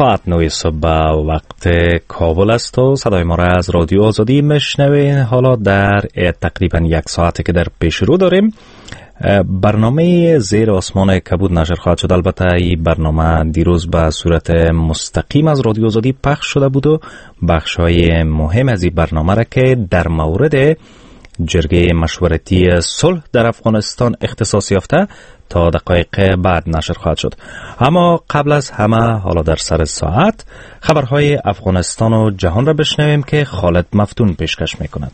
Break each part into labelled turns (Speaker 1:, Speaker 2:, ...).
Speaker 1: ساعت 9 صبح وقت کابل است و صدای ما را از رادیو آزادی میشنوین. حالا در تقریبا یک ساعتی که در پیش رو داریم، برنامه زیر آسمان کبود نشر خواهد شد. البته این برنامه دیروز به صورت مستقیم از رادیو آزادی پخش شده بود و بخش‌های مهم از این برنامه را که در مورد جرگه مشورتی صلح در افغانستان اختصاص یافته تا دقایق بعد نشر خواهد شد. اما قبل از همه حالا در سر ساعت خبرهای افغانستان و جهان را بشنویم که خالد مفتون پیشکش میکند.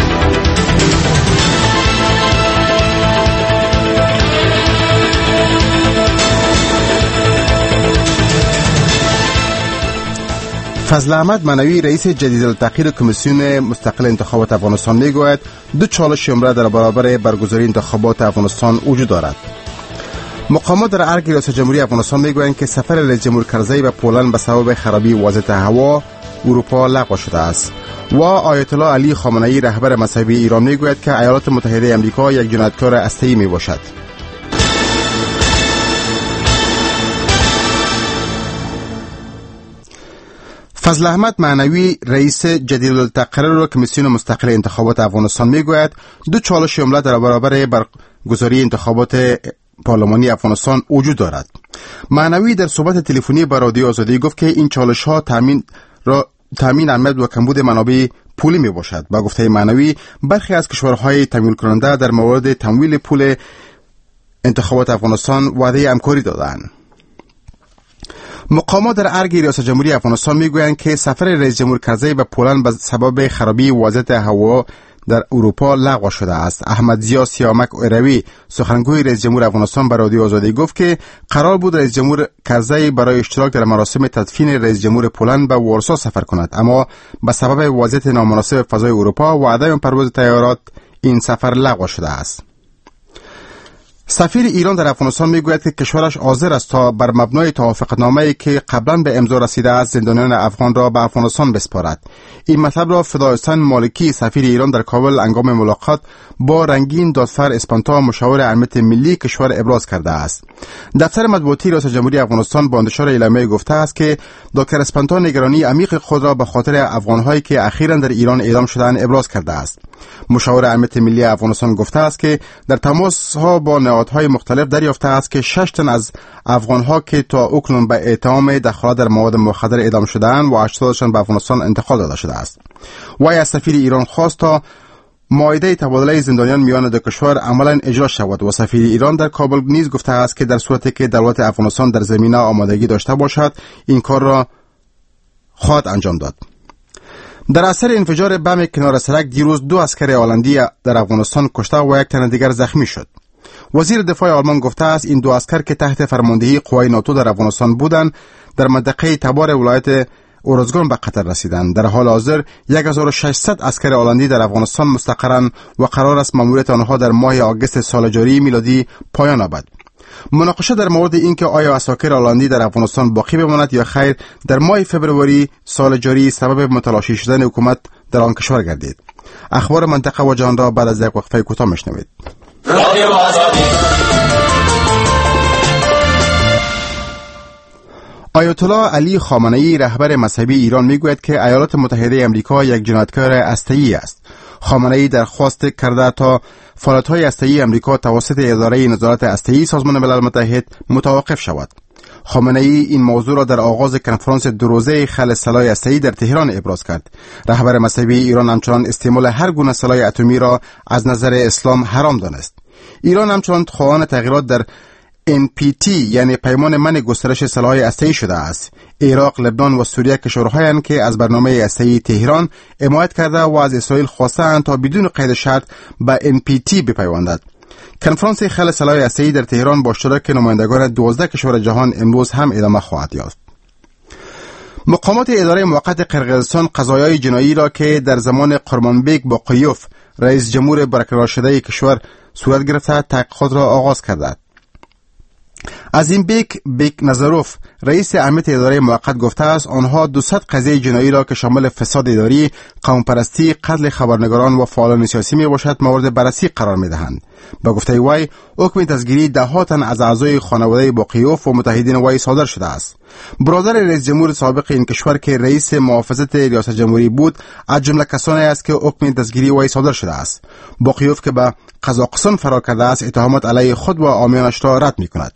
Speaker 2: فضل احمد منوی رئیس جدیدالتغییر کمیسیون مستقل انتخابات افغانستان میگوید دو چالش عمده در برابر برگزاری انتخابات افغانستان وجود دارد. مقامات در ارگ ریاست جمهوری افغانستان میگویند که سفر رئیس جمهور کرزی به پولند به سبب خرابی وضعیت هوا اروپا لغو شده است و آیت الله علی خامنه‌ای رهبر مذهبی ایران میگوید که ایالات متحده آمریکا یک جنایتکار هسته‌ای میباشد. فضل احمد معنوی رئیس جدیدالتغییر کمیسیون مستقل انتخابات افغانستان میگوید دو چالش عمده در برابر برگزاری انتخابات پارلمانی افغانستان وجود دارد. معنوی در صحبت تلفنی با رادیو آزادی گفت که این چالش ها تامین امنیت و کمبود منابع پولی می باشد. با گفته معنوی برخی از کشورهای تمویل کننده در مورد تمویل پول انتخابات افغانستان وعده همکاری دادند. مقامات در ارگ ریاست جمهوری افغانستان میگویند که سفر رئیس جمهور کرزی به پولند به سبب خرابی وضعیت هوا در اروپا لغو شده است. احمد ضیا سیامک اوروی سخنگوی رئیس جمهور افغانستان به رادیو آزادی گفت که قرار بود رئیس جمهور کرزی برای اشتراک در مراسم تدفین رئیس جمهور پولند به وارسا سفر کند، اما به سبب وضعیت نامناسب فضای اروپا و عدم پرواز طیارات این سفر لغو شده است. سفیر ایران در افغانستان میگوید که کشورش حاضر است تا بر مبنای توافقنامه‌ای که قبلا به امضا رسیده است زندانیان افغان را به افغانستان بسپارد. این مطلب را فدای حسین مالکی سفیر ایران در کابل هنگام ملاقات با رنگین دادفر اسپانتا مشاور امنیت ملی کشور ابراز کرده است. دفتر مطبوعاتی ریاست جمهوری افغانستان با انتشار اعلامیه گفته است که دکتر اسپانتا نگرانی عمیق خود را به خاطر افغان‌هایی که اخیراً در ایران اعدام شدند ابراز کرده است. مشاور امنیت ملی افغانستان گفته است که در تماس‌ها با نهادهای مختلف دریافته است که 6 تن از افغان‌ها که تا اکنون به اتهام دخالت در مواد مخدر اعدام شدند و 80شان به افغانستان انتقال داده شده است. وی از سفیر ایران خواست تا معاهده تبادله زندانیان میان دو کشور عملاً اجرا شود و سفیر ایران در کابل نیز گفته است که در صورتی که دولت افغانستان در زمینه آمادگی داشته باشد این کار را خواهد انجام داد. در اثر انفجار بم کنار سرک دیروز 2 عسکر هلندی در افغانستان کشته و 1 تن دیگر زخمی شد. وزیر دفاع آلمان گفته است این 2 عسکر که تحت فرماندهی قوای ناتو در افغانستان بودند در منطقه تبار ولایت اورزگان به قتل رسیدند. در حال حاضر 1600 عسکر هلندی در افغانستان مستقرند و قرار است ماموریت آنها در ماه آگوست سال جاری میلادی پایان یابد. مناقشه در مورد اینکه آیا عساکر هلندی در افغانستان باقی بماند یا خیر در ماه فوریه سال جاری سبب متلاشی شدن حکومت در آن کشور گردید. اخبار منطقه و جهان را بعد از یک وقفه کوتاه میشنوید. آیت الله علی خامنه‌ای رهبر مذهبی ایران میگوید که ایالات متحده آمریکا یک جنایتکار هسته‌ای است. خامنه‌ای درخواست کرده تا فعالیت‌های هسته‌ای آمریکا توسط اداره نظارت هسته‌ای سازمان ملل متحد متوقف شود. خامنه‌ای این موضوع را در آغاز کنفرانس 2 روزه خلع سلاح هسته‌ای در تهران ابراز کرد. رهبر مذهبی ایران همچنان استعمال هر گونه سلاح اتمی را از نظر اسلام حرام دانست. ایران همچنان خواهان تغییرات در NPT یعنی پیمان منع گسترش سلاح هسته‌ای شده است. عراق، لبنان و سوریه کشورهایند که از برنامه هسته‌ای تهران حمایت کرده و از اسرائیل خواستند تا بدون قید شرط به NPT بپیوندد. کنفرانس خلع سلاح هسته‌ای در تهران با اشتراک نمایندگان 12 کشور جهان امروز هم ادامه خواهد یافت. مقامات اداره موقت قرقیزستان قضایای جنایی را که در زمان قرمانبک باقیوف رئیس جمهور برقرار شده کشور صورت گرفته تحقیقات را آغاز کرده. عظیمبک نظروف رئیس امنیت اداره موقت گفته است آنها 200 قضیه جنایی را که شامل فساد اداری، قوم پرستی، قتل خبرنگاران و فعالان سیاسی می باشد مورد بررسی قرار می دهند. با گفته وی حکم دستگیری ده تن از اعضای خانواده باقیوف و متحدین وی صادر شده است. برادر رئیس جمهور سابق این کشور که رئیس محافظت ریاست جمهوری بود از جمله کسانی است که حکم دستگیری وی صادر شده است. باقیوف که به قزاقستان فرار کرده است اتهامات علیه خود و عامیانش را رد می کند.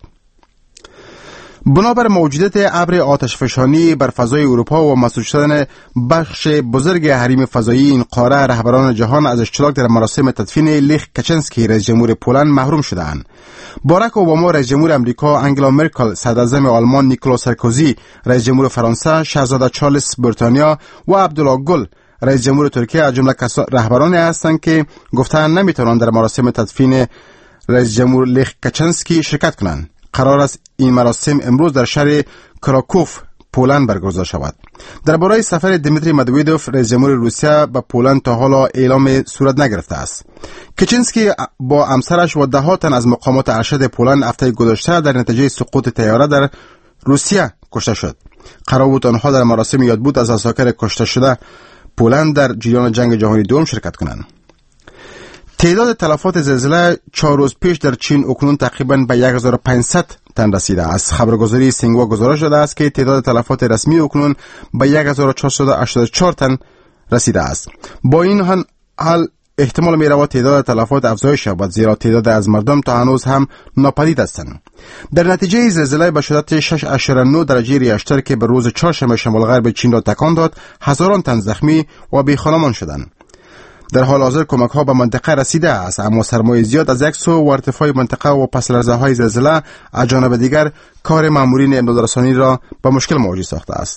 Speaker 2: بنابر موجودیت ابر آتشفشانی بر فضای اروپا و مسدود شدن بخش بزرگ حریم فضایی این قاره، رهبران جهان از اشتراک در مراسم تدفین لیخ کچنسکی رئیس جمهور پولند محروم شدند. باراک اوباما رئیس جمهور امریکا، انگلا مرکل صدراعظم آلمان، نیکولا سارکوزی رئیس جمهور فرانسه، شاهزاده چارلز بریتانیا و عبدالله گل رئیس جمهور ترکیه از جمله رهبرانی هستند که گفتند نمیتوانند در مراسم تدفین رئیس جمهور لیخ کچنسکی شرکت کنند. قرار است این مراسم امروز در شهر کراکوف پولند برگزار شود. درباره سفر دیمیتری مدویدوف رئیس جمهور روسیه به پولند تا حالا اعلام صورت نگرفته است. کچنسکی با همسرش و ده تن از مقامات ارشد پولند هفته گذشته در نتیجه سقوط طیاره در روسیه کشته شد. قرار بود آنها در مراسم یادبود از عساکر کشته شده پولند در جریان جنگ جهانی دوم شرکت کنند. تعداد تلفات زلزله 4 روز پیش در چین اکنون تقریباً به 1500 تن رسیده است. خبرگزاری سینگوا گزارش داده است که تعداد تلفات رسمی اکنون به 1484 تن رسیده است. با این حال احتمال می رود تعداد تلفات افزایش یابد زیرا تعداد از مردم تا هنوز هم ناپدید هستند. در نتیجه زلزله به شدت 6.9 درجه ریشتر که به روز چهارشنبه شمال غرب چین را تکان داد، هزاران تن زخمی و بی‌خانمان شدند. در حال حاضر کمک ها به منطقه رسیده است، اما سرمایه زیاد از یک سو و ارتفاع منطقه و پس لرزه های زلزله از جانب دیگر کار مامورین امدادرسانی را به مشکل مواجه ساخته است.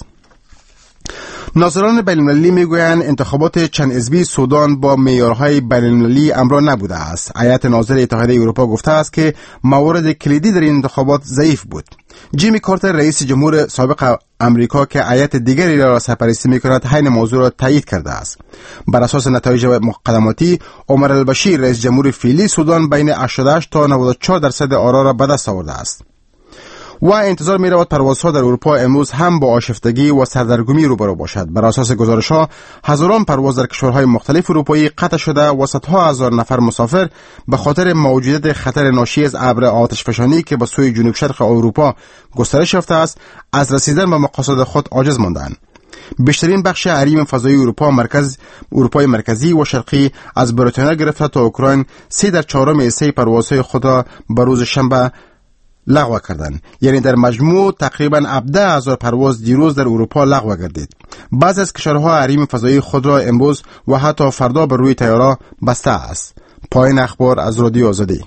Speaker 2: ناظران بین‌المللی میگویند انتخابات چند حزبی سودان با معیارهای بین‌المللی همراه نبوده است. هیئت ناظر اتحادیه اروپا گفته است که موارد کلیدی در این انتخابات ضعیف بود. جیمی کارتر رئیس جمهور سابق امریکا که هیئت دیگری را سرپرستی می‌کند همین موضوع را تایید کرده است. بر اساس نتایج مقدماتی عمر البشیر رئیس جمهور فعلی سودان بین 88 تا 94% آرا را به دست آورده است. و انتظار می رود پروازها در اروپا امروز هم با آشفتگی و سردرگمی روبرو باشد. بر اساس گزارش‌ها هزاران پرواز در کشورهای مختلف اروپایی قطع شده و صدها هزار نفر مسافر به خاطر موجودیت خطر ناشی از ابر آتشفشانی که به سوی جنوب شرق اروپا گسترش یافته است از رسیدن به مقاصد خود عاجز ماندند. بیشترین بخش حریم فضایی اروپای مرکزی و شرقی از بریتانیا گرفته تا اوکراین 3/4 حصه پروازهای خود را به روز شنبه لغو کردند. یعنی در مجموع تقریباً 17,000 پرواز دیروز در اروپا لغو گردید. بعضی از کشورها حریم فضایی خود را امروز و حتی فردا بر روی طیاره بسته است. پایان اخبار از رادیو آزادی.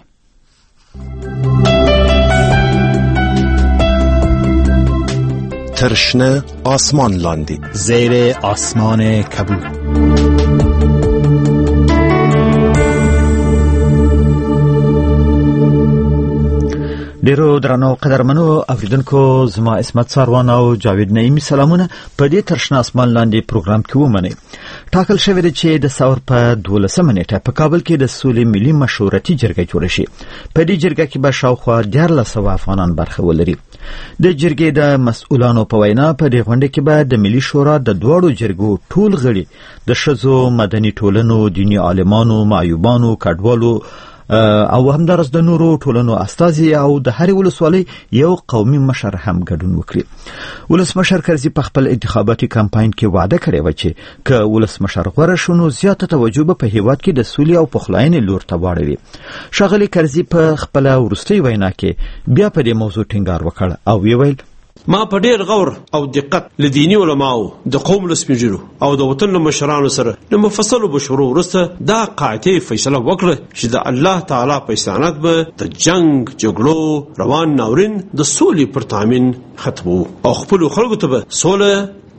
Speaker 3: ترشنه آسمان لاندی
Speaker 1: زیر آسمان کبود. ډیرو درنو قدرمنو اوریدونکو، زما اسمت ساروان او جاوید نعیمی سلامونه په دې ترشنه اسمان لاندې پروګرام کې ومنئ. ټاکل شوی دی چې د ثور په 12 نیټه په کابل کې د سولې ملي مشورتي جرګه جوړه شي. په دې جرګه کې به شاوخوا 1400 افغانان برخه ولري. د جرګې د مسؤلانو په وینا په دې غونډه کې به د ملي شورا د دوړو جرګو ټول غړي د ښځو، مدني ټولنو، دیني عالمانو، معیوبانو، کډوالو او همدارس د نورو ټولنو استازي او د هرې ولسوالۍ یو قومي مشر هم ګډون وکړي. ولسمشر کرزي په خپل انتخاباتي کمپاین کې وعده کړې و چې که ولسمشر غوره شو نو زیاته توجه به په هیواد کې د سولې او پخلاینې لور ته واړوي. ښاغلي کرزي په خپل وروستۍ وینا کې بیا په دې موضوع ټینګار وکړ او ویل:
Speaker 4: ما په ډېر غور او دقت له دیني علماو، د قوم له سپینږیرو او د وطن له مشرانو سره د مفصلو مشورو وروسته دا قاطع فیصله وکړه چې د الله تعالی په استعانت به د جنگ جګړو روان ناورین د سولې پر تامین ختمو او خپلو خلکو ته به سوله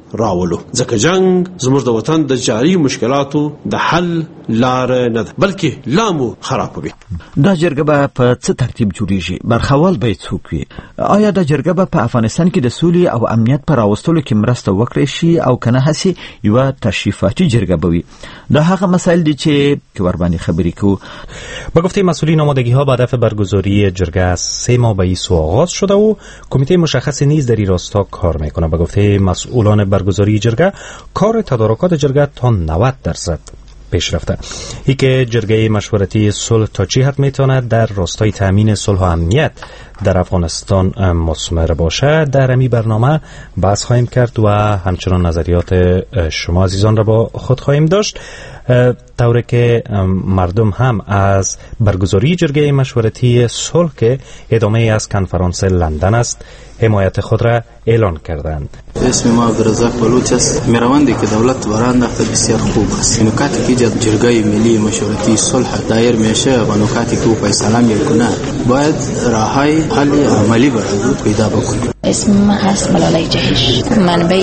Speaker 4: راولو ځکه جنگ زموږ د وطن د جاري مشکلاتو د حل لار نه ده بلکې لامو خرابوي.
Speaker 5: دا جرګه به په څه ترتیب جوړیږي؟ برخوال به څوک وي؟ آیا دا جرګه به په افغانستان کې د سولې او امنیت پر راوستلو کې مرسته وکړي شي او کنه هسي یو تشریفاتي جرګه به وي؟ دا هغه مسائل دي چې ور باندې خبرې کوو.
Speaker 1: با گفته مسئولین آمادگی ها به هدف برگزاری جرگه از 3 ماه به این سو آغاز شده و کمیته مشخصی نیز در این راستا کار میکنه. با گفته مسئولان برگزاری جرگه کار تدارکات جرگه تا 90% پیش رفته. ای که جرگه مشورتی صلح تا چی حد میتونه در راستای تامین صلح و امنیت در افغانستان مثمر باشه در امی برنامه بحث خواهیم کرد و همچنان نظریات شما عزیزان را با خود خواهیم داشت، طوری که مردم هم از برگزاری جرگه مشورتی صلح که ادامه از کنفرانس لندن است حمایت خود را اعلان کردند.
Speaker 6: اسم ما عبدالرزاق بلوچ است. میروندی که دولت وران نقطه بسیار خوب است. نکاتی که ایجاد جرگه ملی مشورتی صلح دایر میشه و نکاتی که او فیصله میکنه باید راههای حل عملی برای پیدا بکنه.
Speaker 7: اسم من هست ملاله جهش. منبع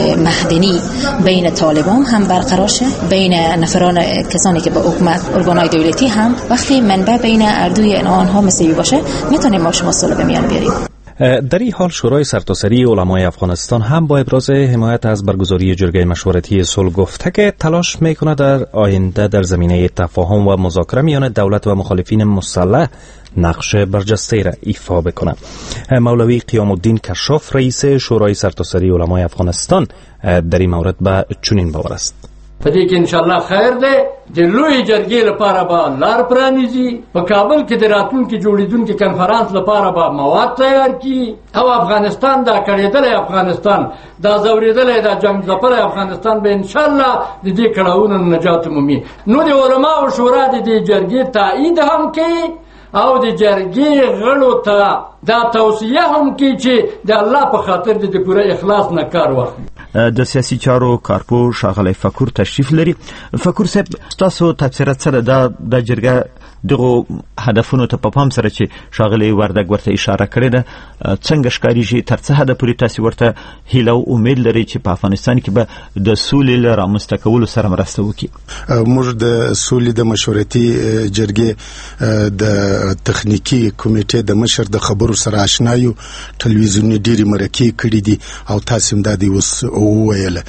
Speaker 7: مهدنی بین طالبان هم برقرار شه، بین نفران کسانی که به حکومت ارگانهای دولتی هم وقتی منبع بین اردوی آنها مساوی باشه میتونیم ما شما صلح به میان بیاریم.
Speaker 1: در این حال شورای سرتاسری علمای افغانستان هم با ابراز حمایت از برگزاری جرگه مشورتی صلح گفته که تلاش میکنه در آینده در زمینه تفاهم و مذاکره میان دولت و مخالفین مسلح نقش برجسته را ایفا بکنه. مولوی قیام الدین کشاف رئیس شورای سرتاسری علمای افغانستان در این مورد به چنین باور است.
Speaker 8: پدې کې ان شاء الله خیر دی. د لوی جرګې لپاره به لار پرانیزي. په کابل کې د راتلونکي جوړیدونکي کنفرانس لپاره به مواد تیار کړي او افغانستان دا کړېدلی افغانستان دا زورېدلی دا جنګ ځپلی افغانستان به ان شاء الله د دې کړاوونو نجات مومي. نو د علماو شورا د دې جرګې تایید هم کوي او د جرګې غړو ته دا توصیه هم کوي چې د الله په خاطر د پوره اخلاص نه کار واخلي.
Speaker 5: د سیاسي چارو کارپو ښاغلی فکر تشریف لري. فکر صاحب تاسو تفسیرات سره د جرګه دغه هدفونو ته په پام سره چې ښاغلی وردګ ورته اشاره کړې ده څنګه ښکارېږي تر څه حده پورې تاسو ورته هیله او امید لري چې په افغانستان کې به د سولې له رامنځته کولو سره مرسته وکړي؟
Speaker 3: موږ د سولې د مشورتي جرګې د تخنیکی کمیټې د مشر د خبرو سره آشنا یو. ټلویزیوني ډېرې مرکې کړي دي او تاسو هم دا دی اوس وویله.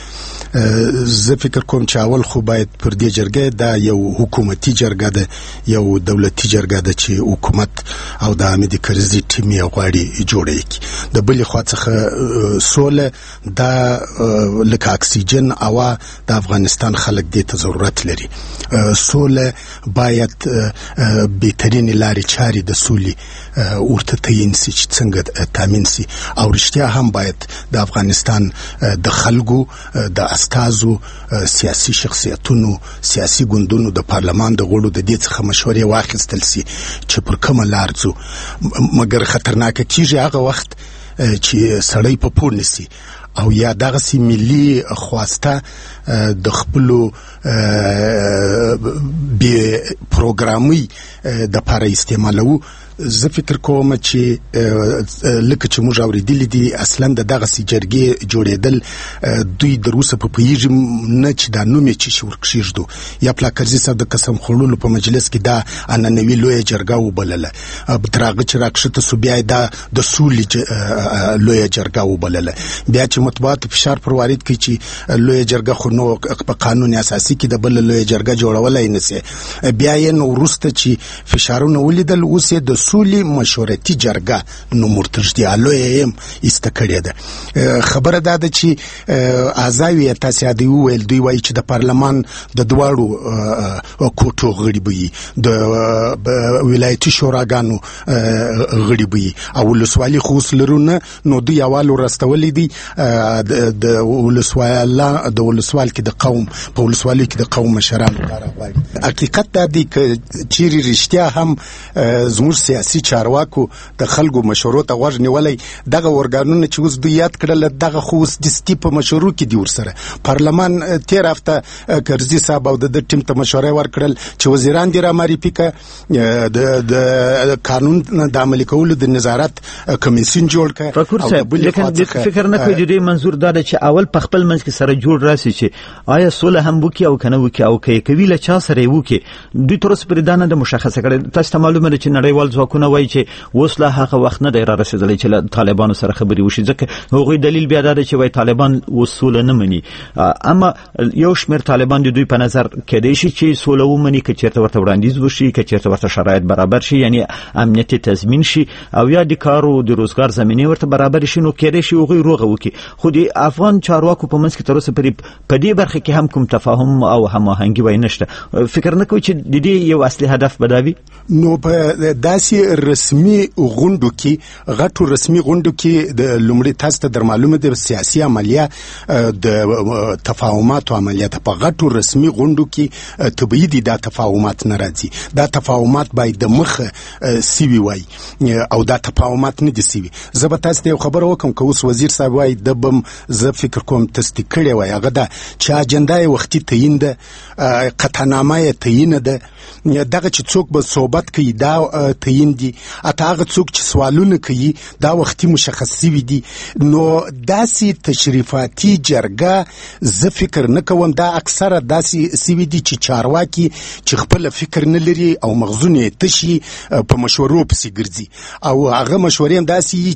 Speaker 3: زه فکر کوم چې اول خو باید پر دې جرګه دا یو حکومتي جرګه ده، یو دولتي جرګه ده چې حکومت او د حامد کرزي ټیم یې غواړي جوړه کړي. د بلې خوا څخه سوله دا لکه اکسیجن او د افغانستان خلک دې ته ضرورت لري. سوله باید بهترین لارې چارې د سولې ورته تعین شي چې څنګه تامین شي او رښتیا هم باید د افغانستان د خلکو د استازو سیاسي شخصیتونو سیاسي ګوندونو د پارلمان د غړو د دې څخه مشورې واخیستل شي چې پر کومه لار ځو. مګر خطرناک کیږي هغه وخت چې سړی په پور نسی او یا دغه ملي خواسته د خپل به پروګرامي د لپاره استعمالو. زه فکر کوم چې لکه چې موږ اوریدلی دي اصلا دغه جرګې جوړېدل دوی د روسه په پیژ نه چې دا نوم چې شو ورکشیږدو یا پلاکرزي صاحب د قسم خورلو په مجلس کې دا اننوي لوی جرګه وبلله ترغه چې راکشته سو بیا دا د سولې لوی جرګه وبلله. بیا چې مطبوعات فشار پر وارد کړي چې لوی جرګه خو نو په قانون اساسي کې د بل لوی جرګه جوړولای نه سي. بیا یې نو ورسته چې فشارونه ولیدل اوس د سولې مشورتي جرګه نو مرتجدي الویم استکړه ده. خبره ده چې اعضای تاسو د ویل دوی وایي چې د پارلمان د دواړو کوټو غړي وي د ولایتي شوراګانو غړي وي او ولسوالي خو لرونه نو دوی اول ورستولې دي د ولسوال کې د قوم په ولسوالي کې د قوم مشران لپاره غواړي. حقیقت دا دی چې چیرې رښتیا هم زموږ سیاسي چارواکو د خلکو مشورو ته غوږ نیولی. دغه ورګانونه چې اوس دوی یاد کړل دغه خو اوس دستي په مشورو کې دي ورسره. پارلمان تیر هفته کرزي صاحب او د ټیم ته مشوره ورکړل چې وزیران دې را معرفي کړه، د قانون د عملي کولو د نظارت کمیسیون جوړ کړه.
Speaker 5: فکر صاحب لیکن فکر نه کوي د منظور دا چې اول په خپل منځ کې سره جوړ راسي چې آیا سوله هم وکي او کنه وکي او کوي له چا سره وکي. دوی تر اوسه پرې دا نه د مشخصه کړي. تاسو ته معلومه ده چې نړیوال ځواکونه وایي چې اوس لا هغه وخت نه دی را رسېدلی چې له طالبانو سره خبرې وشي، ځکه هغوی دلیل بیا دا ده چې وایي طالبان اوس سوله نه مني. اما یو شمېر طالبان د دوی په نظر کېدای شي چې سوله ومني که چېرته ورته وړاندیز وشي، که چېرته ورته شرایط برابر شي، یعنی امنیت تضمین شي او یا د کار او د روزګار زمینې ورته برابر شي، نو کېدای شي هغوی روغه وکړي. خو د افغان چارواکو په منځ کې تر اوسه پورې په دې برخه کې هم کوم تفاهم او هماهنګي وای نشته. فکر نه کوي چې د دې یو اصلي هدف به دا وي؟
Speaker 3: نو په داسې رسمي غونډو کې، غټو رسمي غونډو کې د لومړي تاسو ته در معلومه ده سیاسي عملیه د تفاهمات او عملیات په غټو رسمي غونډو کې طبيعي دي دا تفاهمات نه راځي. دا تفاهمات باید د مخه سیوي وای او دا تفاهمات نه دي سیوي. زه به تاسو ته یو خبر وکم که اوس وزیر صاحب وای د بم زه فکر کوم تصدیق کړی وای هغه دا چې اجنډا وختي تعیین ده، قطعنامه تعیین ده، دغه چې څوک به صحبت کوي دا تعیین دي، اته هغه څوک چې سوالونه کوي دا وختي مشخص شوي دي. نو داسې تشریفاتي جرګه زه فکر نه کوم دا اکثره داسې سوي دي چې چارواکي چې خپل فکر نه لري او مغزونه تشي په مشورو پسې ګرځي او هغه مشورې هم داسې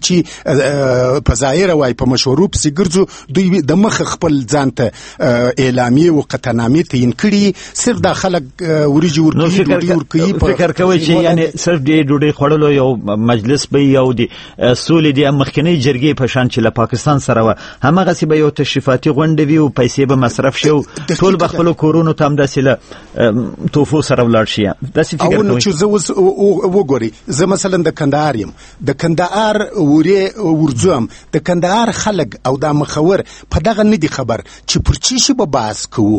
Speaker 3: چې په ظاهر وای په مشورو پسې ګرځو، دوی د مخ خپل ځان ته اعلامیه او قطعنامې تعیین کړي، صرف دا خلک ورجی ورکوي ډوډۍ ورکوي.
Speaker 5: فکر کوي چې یعنی صرف د ډوډۍ خوړلو یو مجلس به یو د سولې د مخکنی جرګې په شان چې له پاکستان سره و همغه سی به یو تشریفاتي غونډه وي او پیسې به مصرف شي، ټول به خپل کورونو ته هم داسې له توفو سره ولاړ شي. داسې فکر کوي
Speaker 3: چې زه اوس وګوري زه مثلا د کندهار یم، د کندهار ورځم، د کندهار خلک او د مخور په دغه نه دي خبر چې پر چی شي به بحث کوو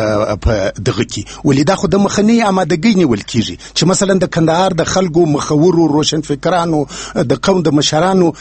Speaker 3: په دغه کې، ولې دا خو د مخنی آمادګۍ نیول کیږي چې مثلا د کندهار د خلکو مخورو روشن فکرانو د قوم د مشرانو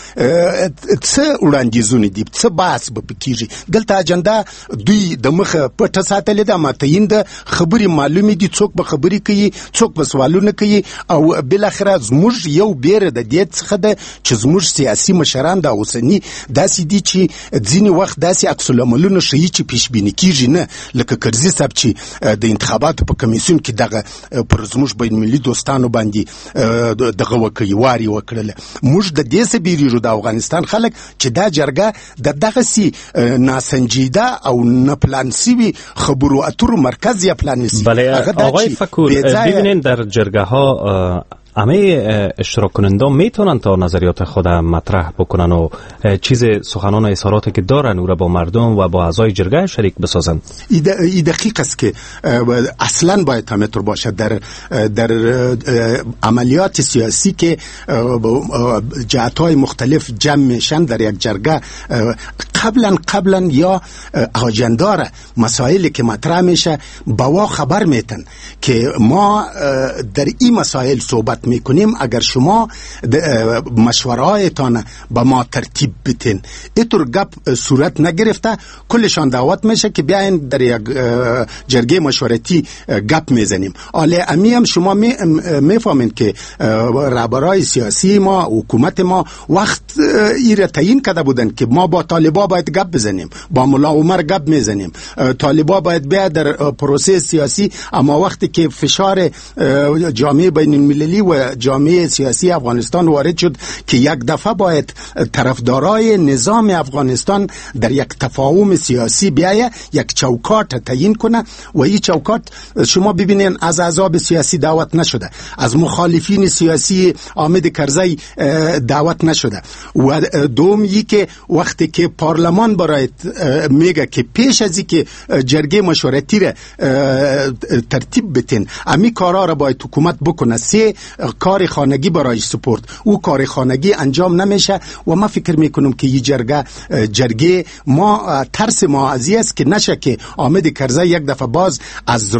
Speaker 3: څه وړاندیزونه دي، څه بحث به کیږي. دلته اجنډا دوی د مخه پټه ساتلې ده، ماتین ده، خبرې معلومې دي، څوک به خبرې کوي، څوک به سوالونه کوي او بل اخره زموږ یو بیره د دې څخه ده چې زموږ سیاسي مشران د اوسنی داسې دي چې ځینې وخت داسې عکس العملونه ښیي چې پیشبیني کیږي نه، لکه کرزي صاحب چې د انتخاباتو په کمیسیون کې دغه پر زموږ بین ملي دوستانو باندې دغه وکړي واري وکړله. موږ د دې څه بیریږو د افغانستان خلک چې دا جرګه د دغه سي ناسنجیده او نه پلان سوي خبرو اترو مرکز یا پلان سي.
Speaker 1: بله آقای فکور ببینید در جرگه ها همه اشتراک کنندگان میتونن تا نظریات خود مطرح بکنن و چیز سخنان و اظهاراتی که دارن او را با مردم و با اعضای جرگه شریک بسازن.
Speaker 3: این دقیق است که اصلا باید همینطور باشد. در عملیات سیاسی که جهت‌های مختلف جمع میشن در یک جرگه قبلا یا آجنده را مسائلی که مطرح میشه با خبر میتن که ما در این مسائل صحبت میکنیم، اگر شما مشورهایتان با ما ترتیب بتین. اینطور گپ صورت نگرفته، کلشان دعوت میشه که بیاین در یک جرگه مشورتی گپ میزنیم. حالا امی هم شما میفهمین که رهبرای سیاسی ما، حکومت ما وقت ایره تعیین کرده بودن که ما با طالبا باید گپ بزنیم، با ملا عمر گپ میزنیم، طالبا باید بیا در پروسه سیاسی. اما وقتی که فشار جامعه بین المللی و جامعه سیاسی افغانستان وارد شد که یک دفعه باید طرفدارای نظام افغانستان در یک تفاهم سیاسی بیایه، یک چوکات تعیین کنه و این چوکات شما ببینین از احزاب سیاسی دعوت نشده، از مخالفین سیاسی حامد کرزی دعوت نشده. و دومی که وقتی که پارلمان باید میگه که پیش از اینکه جرگه مشورتی را ترتیب بتین امی کارا را باید حکومت بکنه. 3 کار خانگی برای سپورت، او کار خانگی انجام نمیشه و ما فکر میکنم که این جرگه ما ترس ما از است که نشه که حامد کرزی یک دفعه باز از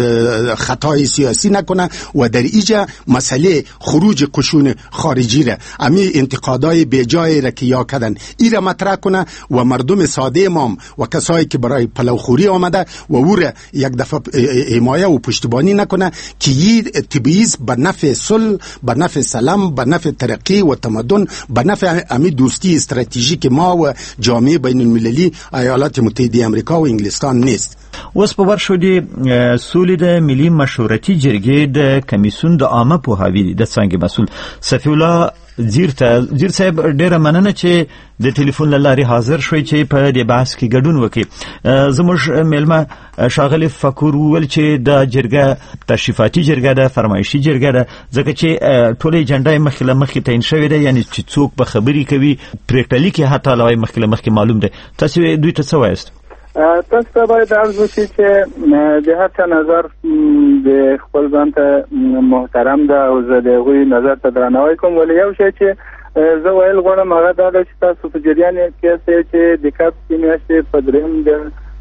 Speaker 3: خطای سیاسی نکنه و در اینجا مسئله خروج قشون خارجی را، امی انتقادای بیجای را که یا کردن ای را مطرح کنه و مردم ساده ما و کسایی که برای پلوخوری آمده و او را یک دفعه حمایه و پشتیبانی نکنه که این تبعیض به نفع صلح، به نفع سلام، به نفع ترقی و تمدن، به نفع امی دوستی استراتژیک ما و جامعه بین المللی ایالات متحده امریکا و انگلستان نیست.
Speaker 5: اوس په ورشو د سولې د ملي مشورتي جرګې د کمیسیون د عامه پوهاوي د څنګه مسؤل صفی الله زیر صاحب ډیره مننه چې د ټلیفون له لارې حاضر شوي چې په دې بحث کې ګډون وکړي. زموږ میلمه ښاغلی فکور وویل چې دا جرګه تشریفاتي جرګه ده، فرمایشي جرګه ده، ځکه چې ټوله اجنډا یې مخکې له مخکې تعین شوې ده، یعنې چې څوک به خبرې کوي پرېکړه لیک یې حتی علاوه مخکې له مخکې معلوم دی. تاسو دوی ته څه وایاست؟
Speaker 9: تاسو ته باید عرض وشي چې د هر چا نظر د خپل ځان ته محترم ده او زه د هغوی نظر ته درناوی کوم، ولې یو شی چې زه ویل غواړم هغه دا ده چې تاسو په جریان کې یاستئ چې د کب میاشتې په 3 د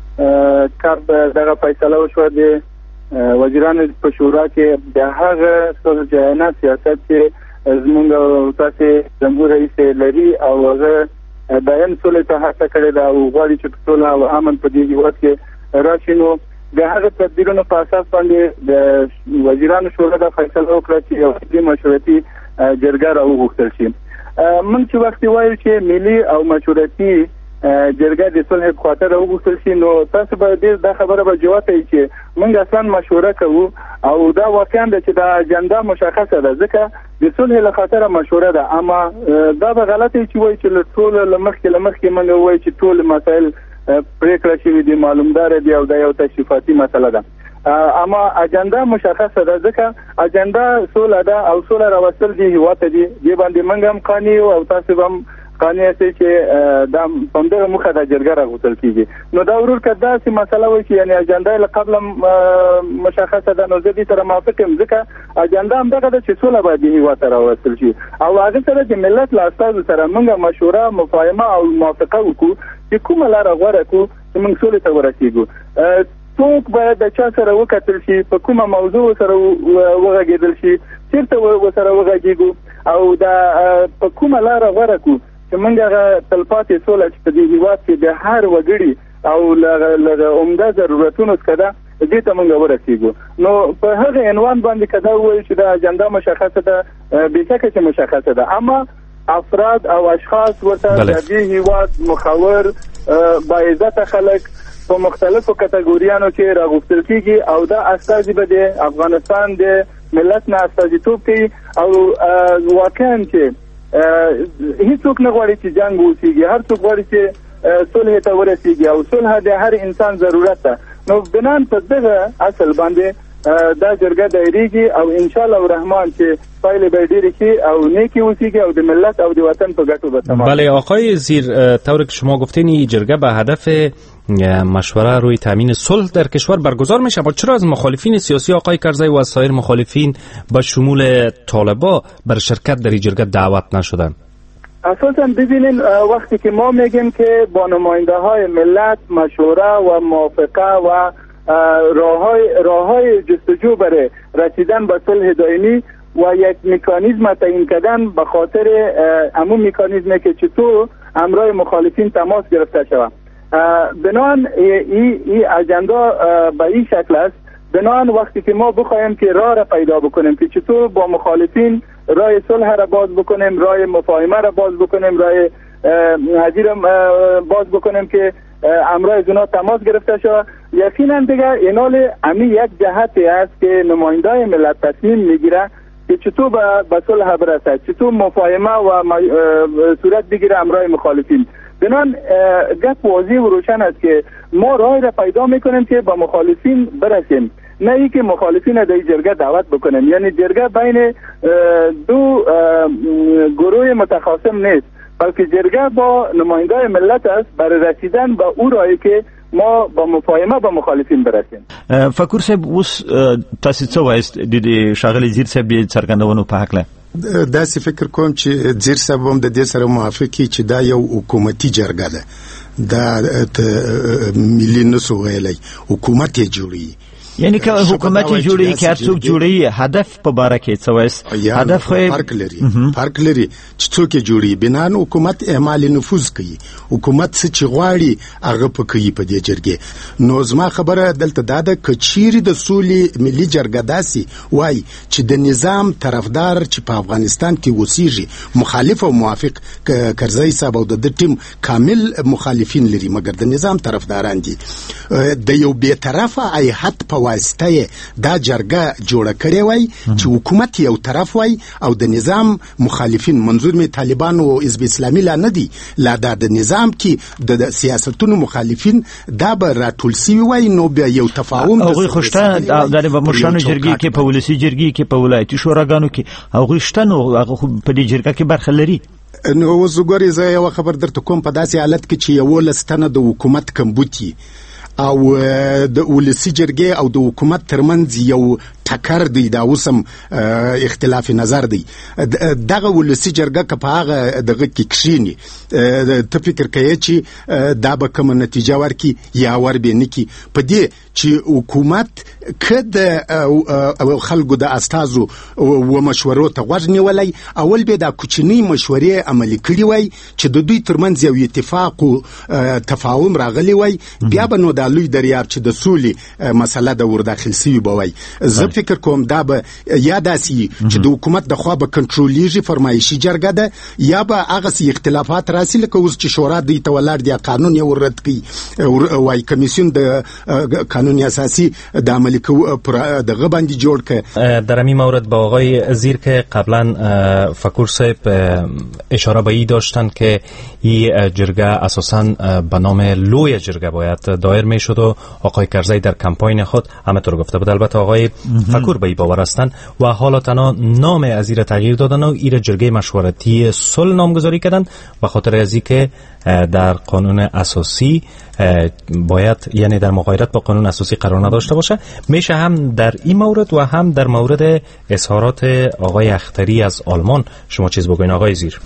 Speaker 9: کب دغه فیصله وشوه د وزیرانو په شورا کې د هغه صلحجویانه سیاست چې زموږ تاسو جمهور رئیس لري او هغه دایم سولې ته هڅه کړې ده او غواړي چې سوله او امن په دې هېواد کې راشي. نو د هغه تدبیرونو په اساس باندې د وزیرانو شورا دا فیصله وکړه چې یو ملي مشورتي جرګه راوغوښتل شي. موږ چې وخت وایو چې ملي او مشورتي جرګه د صلح په خاطر راوغوښتل شي، نو تاسو به ډېر دا خبره به جوته وي چې موږ اصلا مشوره کوو او دا واقعا ده چې دا اجنډا مشخصه ده، ځکه د صلح له خاطر مشوره ده. اما دا به غلطه چې وایي چې ټول لمخکې موږ وایي چې ټول مسائل پریکړه شوي دي، معلومدار دي او دا یو تشریفاتي مسله ده. اما اجنډا مشخصه ده، ځکه اجنډا سوله ده او سوله راوستل دي هیواد ته دي. دې باندې موږ هم قانع او تاسو هم قانع یاستئ چې دا په همدغه موخه د جرګه راغوښتل کېږي. نو دا ورور که داسې مسله وایي چې یعنې اجنډا یې له قبله مشخصه ده، نو زه دې سره موافق یم، ځکه اجنډا همدغه ده چې سوله باید دې هېواد ته راوستل شي او هغه سره چې ملت له استازو سره موږ مشوره، مفاهمه او موافقه وکړو چې کومه لاره غوره کړو چې موږ سولې ته ورسېږو. څوک باید د چا سره وکتل شي، په کومه موضوع سره وغږېدل شي، چېرته ورسره وغږېږو او دا په کومه لاره غوره کړو چې موږ هغه تلپاتې سوله چې په دې هېواد کې د هر وګړي او له عمده ضرورتونو څخه ده دې ته موږ ورسېږو. نو په هغه عنوان باندې که دا ووایو چې دا اجنډا مشخصه ده، بېشکه چې مشخصه ده، اما افراد او اشخاص ورته د دې هېواد مخور باعزته خلک په مختلفو کټګوریانو کې راغوښتل کېږي او دا استازي به د افغانستان د ملت نه استازیتوب کوي او واقعا چې هیڅوک نه غواړي چې جنګ وسیږي، هر څوک غواړي چې صلح ته ورسیږي او صلح د هر انسان ضرورت ده. نو بنان په دغه اصل باندې دا جرګه دایریږي او ان شاء الله الرحمن چې پایله به ډیره شي او نیکی وسیږي او د ملت او د وطن په ګټو به تمام.
Speaker 1: بله آقای زیر، طور که شما گفتین این جرگه به هدف مشوره روی تامین صلح در کشور برگزار میشه، اما چرا از مخالفین سیاسی آقای کرزی و از سایر مخالفین به شمول طالبا بر شرکت در این جرگه دعوت نشدن؟
Speaker 9: اساسا ببینین وقتی که ما میگیم که با نماینده های ملت مشوره و موافقه و راههای جستجو برای رسیدن به صلح دائمی و یک مکانیزم تعیین کردن به خاطر همون مکانیزمی که چطور همراه مخالفین تماس گرفته شود. بنان این اجندا به این شکل است، بنان وقتی که ما بخوایم که راه را پیدا بکنیم که چطور با مخالفین راه صلح را باز بکنیم، راه مفاهمه را باز بکنیم، راه حضیر باز بکنیم که امرای از اونا تماس گرفته شود، یقینا دیگه اینال امی یک جهتی است که نمایندای ملت تصمیم میگیره که چطور به صلح برسد، چطور مفاهمه و صورت بگیره امرای مخالفین. بنان گپ واضح و روشن است که ما راه را پیدا میکنیم که با مخالفین برسیم، نه ای که مخالفین در جرگه دعوت بکنیم. یعنی جرگه بین دو گروه متخاصم نیست، بلکه جرگه با نماینده ملت است برای رسیدن به او راهی که ما با مفاهمه با مخالفین برسیم.
Speaker 5: فکر صاحب اوس تاسو څه وایست د ښاغلي زیر صاحب د څرګندونو په هکله؟
Speaker 3: داسې فکر کوم چې زیر صاحب هم د دې سره موافق چې دا یو حکومتي جرګه ده، دا ملي نسو ویلی حکومت یې جوړي،
Speaker 5: یعنی که حکومت جوړي که هر څوک جوړي هدف په باره کې څه وایست؟ هدف
Speaker 3: فرق لري چې څوک جوړي بنان حکومت اعمال نفوذ کوي، حکومت څه چې غواړي هغه په کوي په دې جرګې. نو زما خبره دلته دا ده که چیرې د سولې ملي جرګه داسې وای چې د نظام طرفدار چې په افغانستان کې اوسېږي مخالف او موافق، کرزی صاحب او د ټیم کامل مخالفین لري مګر د نظام طرفداران دي، د یو بی‌طرفه هیئت په واسطه دا جرګه جوړه کړې وای چې حکومت یو طرف وای او د نظام مخالفین، منظور می طالبان او حزب اسلامي لا نه دي، لا د نظام کې د سیاستونو مخالفین دا به راټول سوي وای، نو بیا یو تفاهم
Speaker 5: هغه خوشته د مشرانو جرګې کې په ولسی جرګې کې په ولایتي شوراګانو کې هغه شته، نو هغه په دې جرګه کې برخه لري.
Speaker 3: نو وزګوري زه یو خبر درته کوم، په داسې حالت کې چې یو لستنه د حکومت کمبوتي او د ولسی جرګې او د حکومت ترمنځ یو ټکر دی، دا اوسم اختلاف نظر دی، دغه ولسی جرګه که په هغه دغه کې کښینی ته فکر کوي چې دا به کومه نتیجه ورکړي یا ور به نه کړي؟ په دې چې حکومت که د خلکو د استازو و مشورو ته غوږ نیولی، اول به دا کوچنۍ مشورې عملي کړي وای چې د دوی ترمنځ یو اتفاق او تفاهم راغلی وای، بیا به نو دا لوی دریاب چې د سولې مسله د ورداخل سوي به وای. زه فکر کوم دا به یا داسې چې د حکومت د خوا به کنټرولیږي فرمایشي جرګه ده، یا به هغسې اختلافات راسي لکه اوس چې شورا دوی ته ولاړ دي قانون یې ورد کړي وای، کمیسیون د قانون اساسی د عملي دغه باندې جوړ کړ.
Speaker 1: در همین مورد با آقای زیر که قبلا فکر صاحب اشاره به این داشتن که این جرگه اساساً به نام لوی جرگه باید دایر می شد و آقای کرزی در کمپاین خود همطور گفته بود. البته آقای فکر به این باور هستند و حالا تنها نام از این تغییر دادن و این جرگه مشورتی صلح نامگذاری کردند و خاطر از که در قانون اساسی باید، یعنی در مغایرت با قانون اساسی قرار نداشته باشه. میشه هم در این مورد و هم در مورد اظهارات آقای اختری از آلمان شما چیز بگوین آقای زیر؟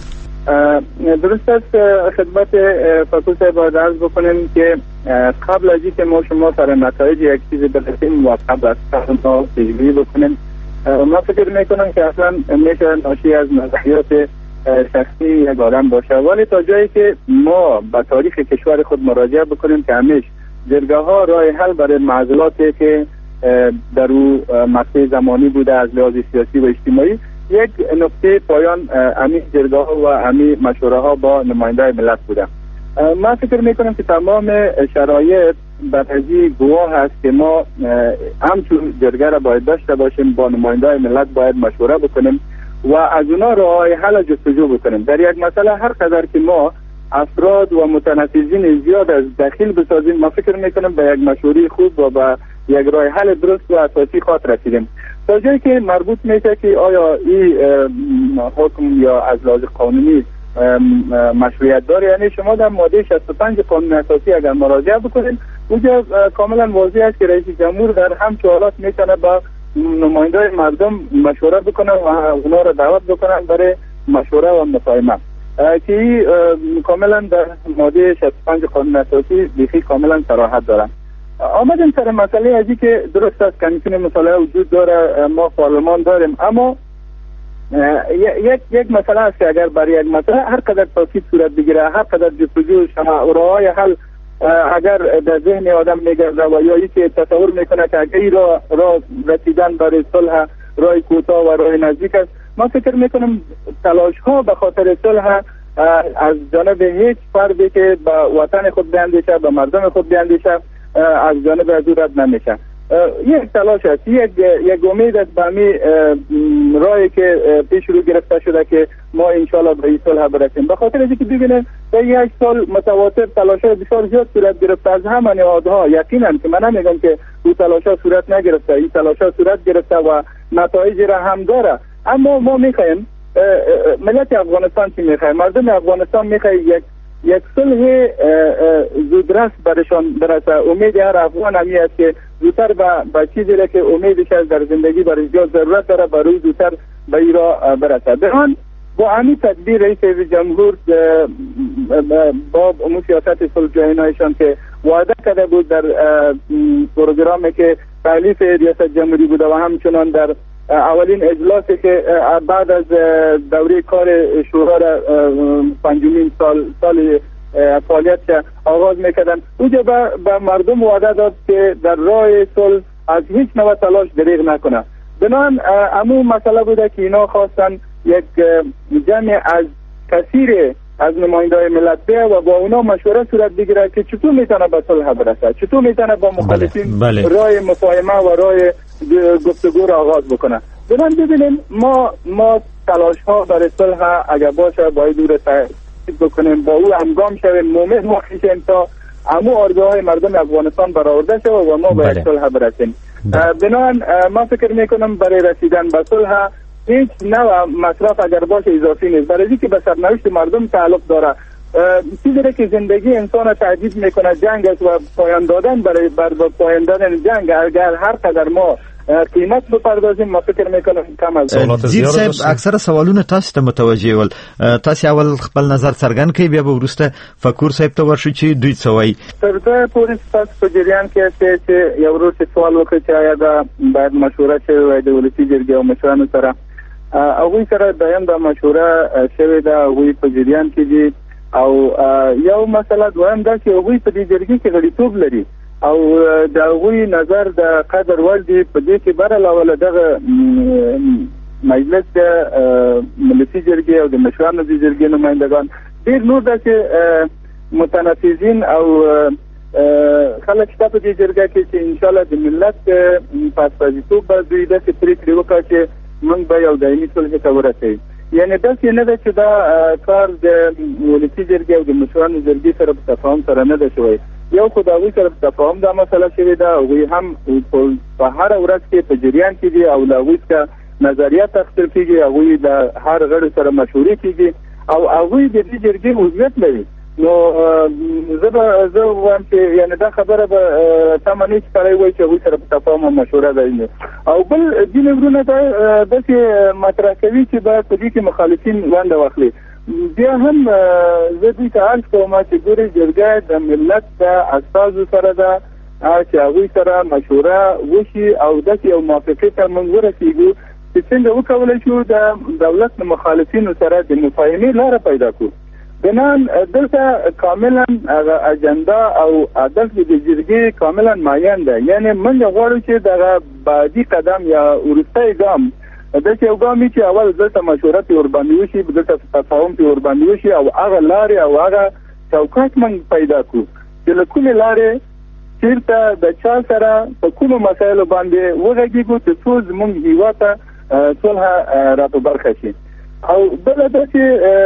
Speaker 9: درست است. خدمت فکر صاحب باید عرض بکنیم که قبل از اینکه ما شما سر نتایج یک چیزی برسیم و قبل از ما پیش‌بینی بکنیم، من فکر میکنم که اصلا میشه ناشی از نظریات شخصی یک آدم باشه، ولی تا جایی که ما به تاریخ کشور خود مراجعه بکنیم که همیشه جرگه ها راه حل برای معضلاتی که در او مقطع زمانی بوده از لحاظ سیاسی و اجتماعی، یک نقطه پایان امی جرگه ها و امی مشوره ها با نماینده ملت بوده. من فکر میکنم که تمام شرایط برای گواه هست که ما همچون جرگه را باید داشته باشیم، با نماینده ملت باید مشوره بکنیم و از اونا راه حل جستجو بکنیم. در یک مسئله هر قدر که ما افراد و متنفذین زیاد از داخل بسازیم، ما فکر میکنم به یک مشوره خوب و به یک راه حل درست و اساسی خاطر رسیدیم. تا جایی که مربوط میشه که آیا این حکم یا از لحاظ قانونی مشروعیت داره، یعنی شما در ماده 65 قانون اساسی اگر مراجعه بکنید، اونجا کاملا واضح است که رئیس جمهور در همچه حالات میتونه با نماینده مردم مشوره بکنن و اونا را دعوت بکنن برای مشوره و مفاهمه که کاملا در ماده 65 قانون اساسی بیخی کاملا صراحت دارن. آمدیم سر مسئله ازی که درست است کمیسیون مطالعه وجود داره، ما پارلمان داریم، اما یک مسئله است که اگر برای یک مسئله هر قدر تاکید صورت بگیره، هر قدر جستجو شما راههای حل اگر در ذهن آدم میگرده و یا که تصور میکنه که اگر این راه رسیدن برای صلح راه کوتاه و راه نزدیک است، ما فکر میکنم تلاش ها به خاطر صلح از جانب هیچ فردی که به وطن خود بیاندیشه، به مردم خود بیاندیشه، از جانب از رد نمیشه. یک تلاش است، یک امید است به همین راهی که پیش رو گرفته شده که ما انشالله به این صلح برسیم. به خاطر اینکه ببینید در یک سال متواتر تلاش‌های بسیار زیاد صورت گرفته از همه نهادها. یقینا که من نمیگم که اون تلاش‌ها صورت نگرفته، این تلاش‌ها صورت گرفته و نتایج را هم داره، اما ما می‌خوایم ملت افغانستان چی میخواه؟ مردم افغانستان میخواه یک صلح زودرس برشان برسه. امید هر افغان همی است که زودتر به چیزی را که امیدش از در زندگی برای زیاد ضرورت داره برای زودتر به ایرا برسه. به آن با همین تدبیر رئیس جمهور با امور سیاست صلح جویانیشان که وعده کرده بود در پروگرامی که تألیف ریاست جمهوری بود و همچنان در اولین اجلاسی که بعد از دوره کار شورا را پنجمین سال فعالیت آغاز میکردن، اونجا به مردم وعده داد که در راه صلح از هیچ نوع تلاش دریغ نکنه. بنان امو مسئله بوده که اینا خواستن یک جمع از کثیر از نماینده‌های ملت بیه و با اونا مشوره صورت بگیره که چطور میتونه به صلح برسه، چطور میتونه با مخالفین راه مفاهمه و راه گفتگو را آغاز بکنه. بنان ببینیم ما تلاش ها برای صلح اگر باشه باید دور تایید بکنیم، با او همگام شویم، مومن باشیم تا همو آرزوهای مردم افغانستان برآورده شود و ما به صلح برسیم. بنان ما فکر میکنم برای رسیدن به صلح هیچ نوع مصرف اگر باشه اضافی نیست، برای اینکه به سرنوشت مردم تعلق داره. چیزی که زندگی انسان تهدید میکنه جنگ است و پایان دادن برای پایان دادن جنگ اگر هر قدر ما قیمت بپردازیم ما فکر میکنم کم از
Speaker 5: زید صاحب اکثر سوالونه تاسو ته متوجه ول. تاسو اول خپل نظر څرګند کړئ بیا به ورسته فکر صاحب ته ورشو چې دوی څه وایي.
Speaker 9: تر دې پورې تاسو په جریان کې چې یو ورته سوال وکړي چې آیا دا باید مشوره شوی وای د ولسی جرګې او مشرانو سره هغوی سره دایم دا مشوره شوې ده، هغوی په جریان کې دي او یو مسله دویم ده چې هغوی په دې جرګې کې غړیتوب لري او د هغوی نظر د قدر وړ دی په دې کې بر علاوه دغه مجلس د ملتي جرګې او د مشرانو د جرګې نمائندگان ډېر نور داسې متنفذین او خلک شته په دې جرګه کې چې انشاءالله د ملت په استازیتوب به دوی داسې پرېکړې وکړي چې موږ به یو دایمي صلح ته ورسوي. یعنې داسې نه ده چې دا کار د ولسي جرګې او د مشرانو جرګې سره په تفاهم سره نه ده شوی. یو خو د هغوی سره په تفاهم دا مسله شوې ده، هغوی هم په هره ورځ کې په جریان کې دي او له هغوی څخه نظریات اخیستل کېږي، هغوی د هر غړي سره مشورې کېږي او هغوی د دې جرګې عضویت لري. نو زه وایم چې یعنې دا خبره به تمه نه چې سړی وایي چې هغوی سره په تفاهم او مشوره ده. او بل ځینې وروڼه داسې مطرح کوي چې باید په دې کې مخالفین ونډه واخلي. بیا هم زه دوی ته عرض کوم چې ګورې جرګه د ملت د استازو سره ده چې هغوی سره مشوره وشي او داسې یو موافقې ته موږ ورسېږو چې څنګه وکولی شو د دولت د مخالفینو سره د مفاهمې لاره پیدا کړو. بنان دلته کاملا اجندا او هدف د جرګې کاملا معین ده. یعنی موږ غواړو چې دغه بعدي قدم یا وروستی ګام داسې یو ګام وي چې اول دلته مشوره پرې ورباندې وشي، دلته تفاهم پرې ورباندې وشي او هغه لارې او هغه چوکاټ موږ پیدا کړو چې له کومې لارې چېرته د چا سره په کومو مسایلو باندې وغږېږو تر څو زموږ هېواد ته صلح را په برخه شي. او بله دا چې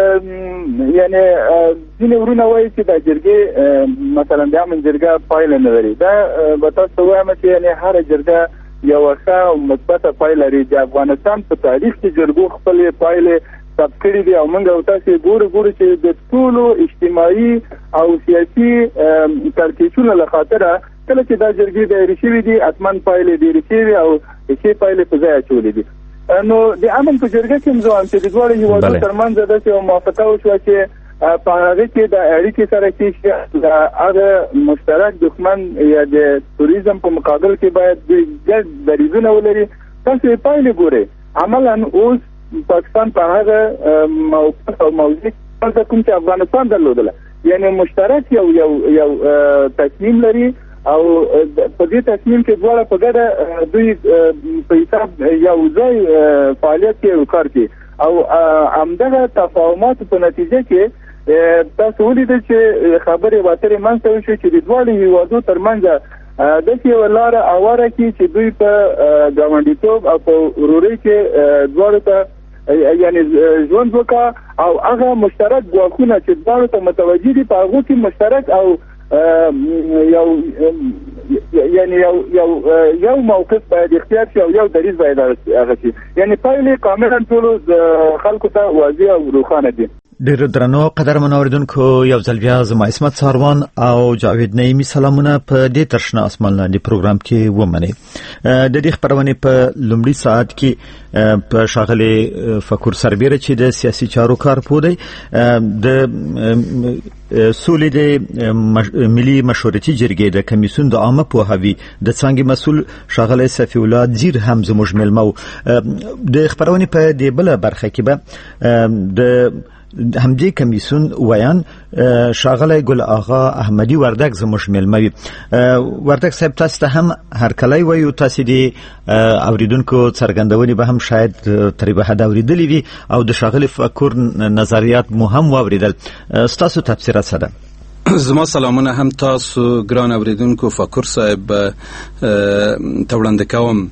Speaker 9: یعنې ځینې وروڼه وایي چې دا جرګې مثلا د امن جرګه پایله نه لري. دا به تاسو ته وایم چې یعنې هره جرګه یوه ښه او مثبته پایله لري. د افغانستان په تاریخ کې جرګو خپلې پایلې ثبت کړي دي او موږ او تاسې ګورو چې د ټولو اجتماعي او سیاسي کړکېچونو له خاطره کله چې دا جرګې دایرې شوي دي حتما پایلې ډېرې شوي او ښې پایلې په ځای اچولې دي. نو د امن په جرګه کې هم زه وایم چې د دواړو هېوادونو ترمنځ داسې یوه موافقه وشوه چې په هغې کې د اړیکې سره کې د هغه مشترک دښمن یا د توریزم په مقابل کې باید دوی ګډ دریځونه ولري. تاسو یې پایلې ګورئ عملا اوس پاکستان په هغه موقف او موضوع کوم چې افغانستان درلودله، یعنی مشترک یو تصمیم لري او په دې تصمیم کې دواړه په ګډه دوی په حساب یو ځای فعالیت کوي او کار کوي او همدغه تفاهماتو په نتیجه کې تاسو ولیدل چې خبرې واترې منځته وشوې چې د دواړو هېوادو ترمنځ داسې یوه لاره هواره کړي چې دوی په ګاونډیتوب او په ورورۍ کې دواړو ته یعنې ژوند وکړه او هغه مشترک ګواښونه چې دواړو ته متوجه دي په هغو کې مشترک او یو موقف باید اختیار شي او یو دریځ باید هغه شي. یعنی پایلې کاملا ټولو خلکو ته واضح او روښانه دي.
Speaker 5: ډېر درنو قدرمنو اوریدونکو، یو ځل بیا زما عصمت ساروان او جاوید نعیمي سلامونه په دې ترشنه اسمان لاندې پروګرام کې ومنئ. د دې خبرونې په لومړي ساعت کې په ښاغلي فکر سربیره چې د سیاسي چارو کارپوه دی، د سولې د ملي مشورتي جرګې د کمیسیون د عامه پوهاوي د څانګې مسؤل ښاغلی صفي الله ځیر هم زموږ مېلمه و. د خبرونې په دې بله برخه کې به د همدې کمیسیون ویان ښاغلی ګل آغا احمدي وردګ زموږ مېلمه وي. وردګ صاحب، تاسو ته هم هرکلی وایو. تاسو د اوریدونکو څرګندونې به هم شاید تر یوه حده اورېدلې وي او د ښاغلي فکر نظریات مو هم واورېدل. ستاسو تبصره څه ده؟
Speaker 10: زما سلامونه هم تاسو ګران اوریدونکو فکر صاحب ته وړاندې کوم.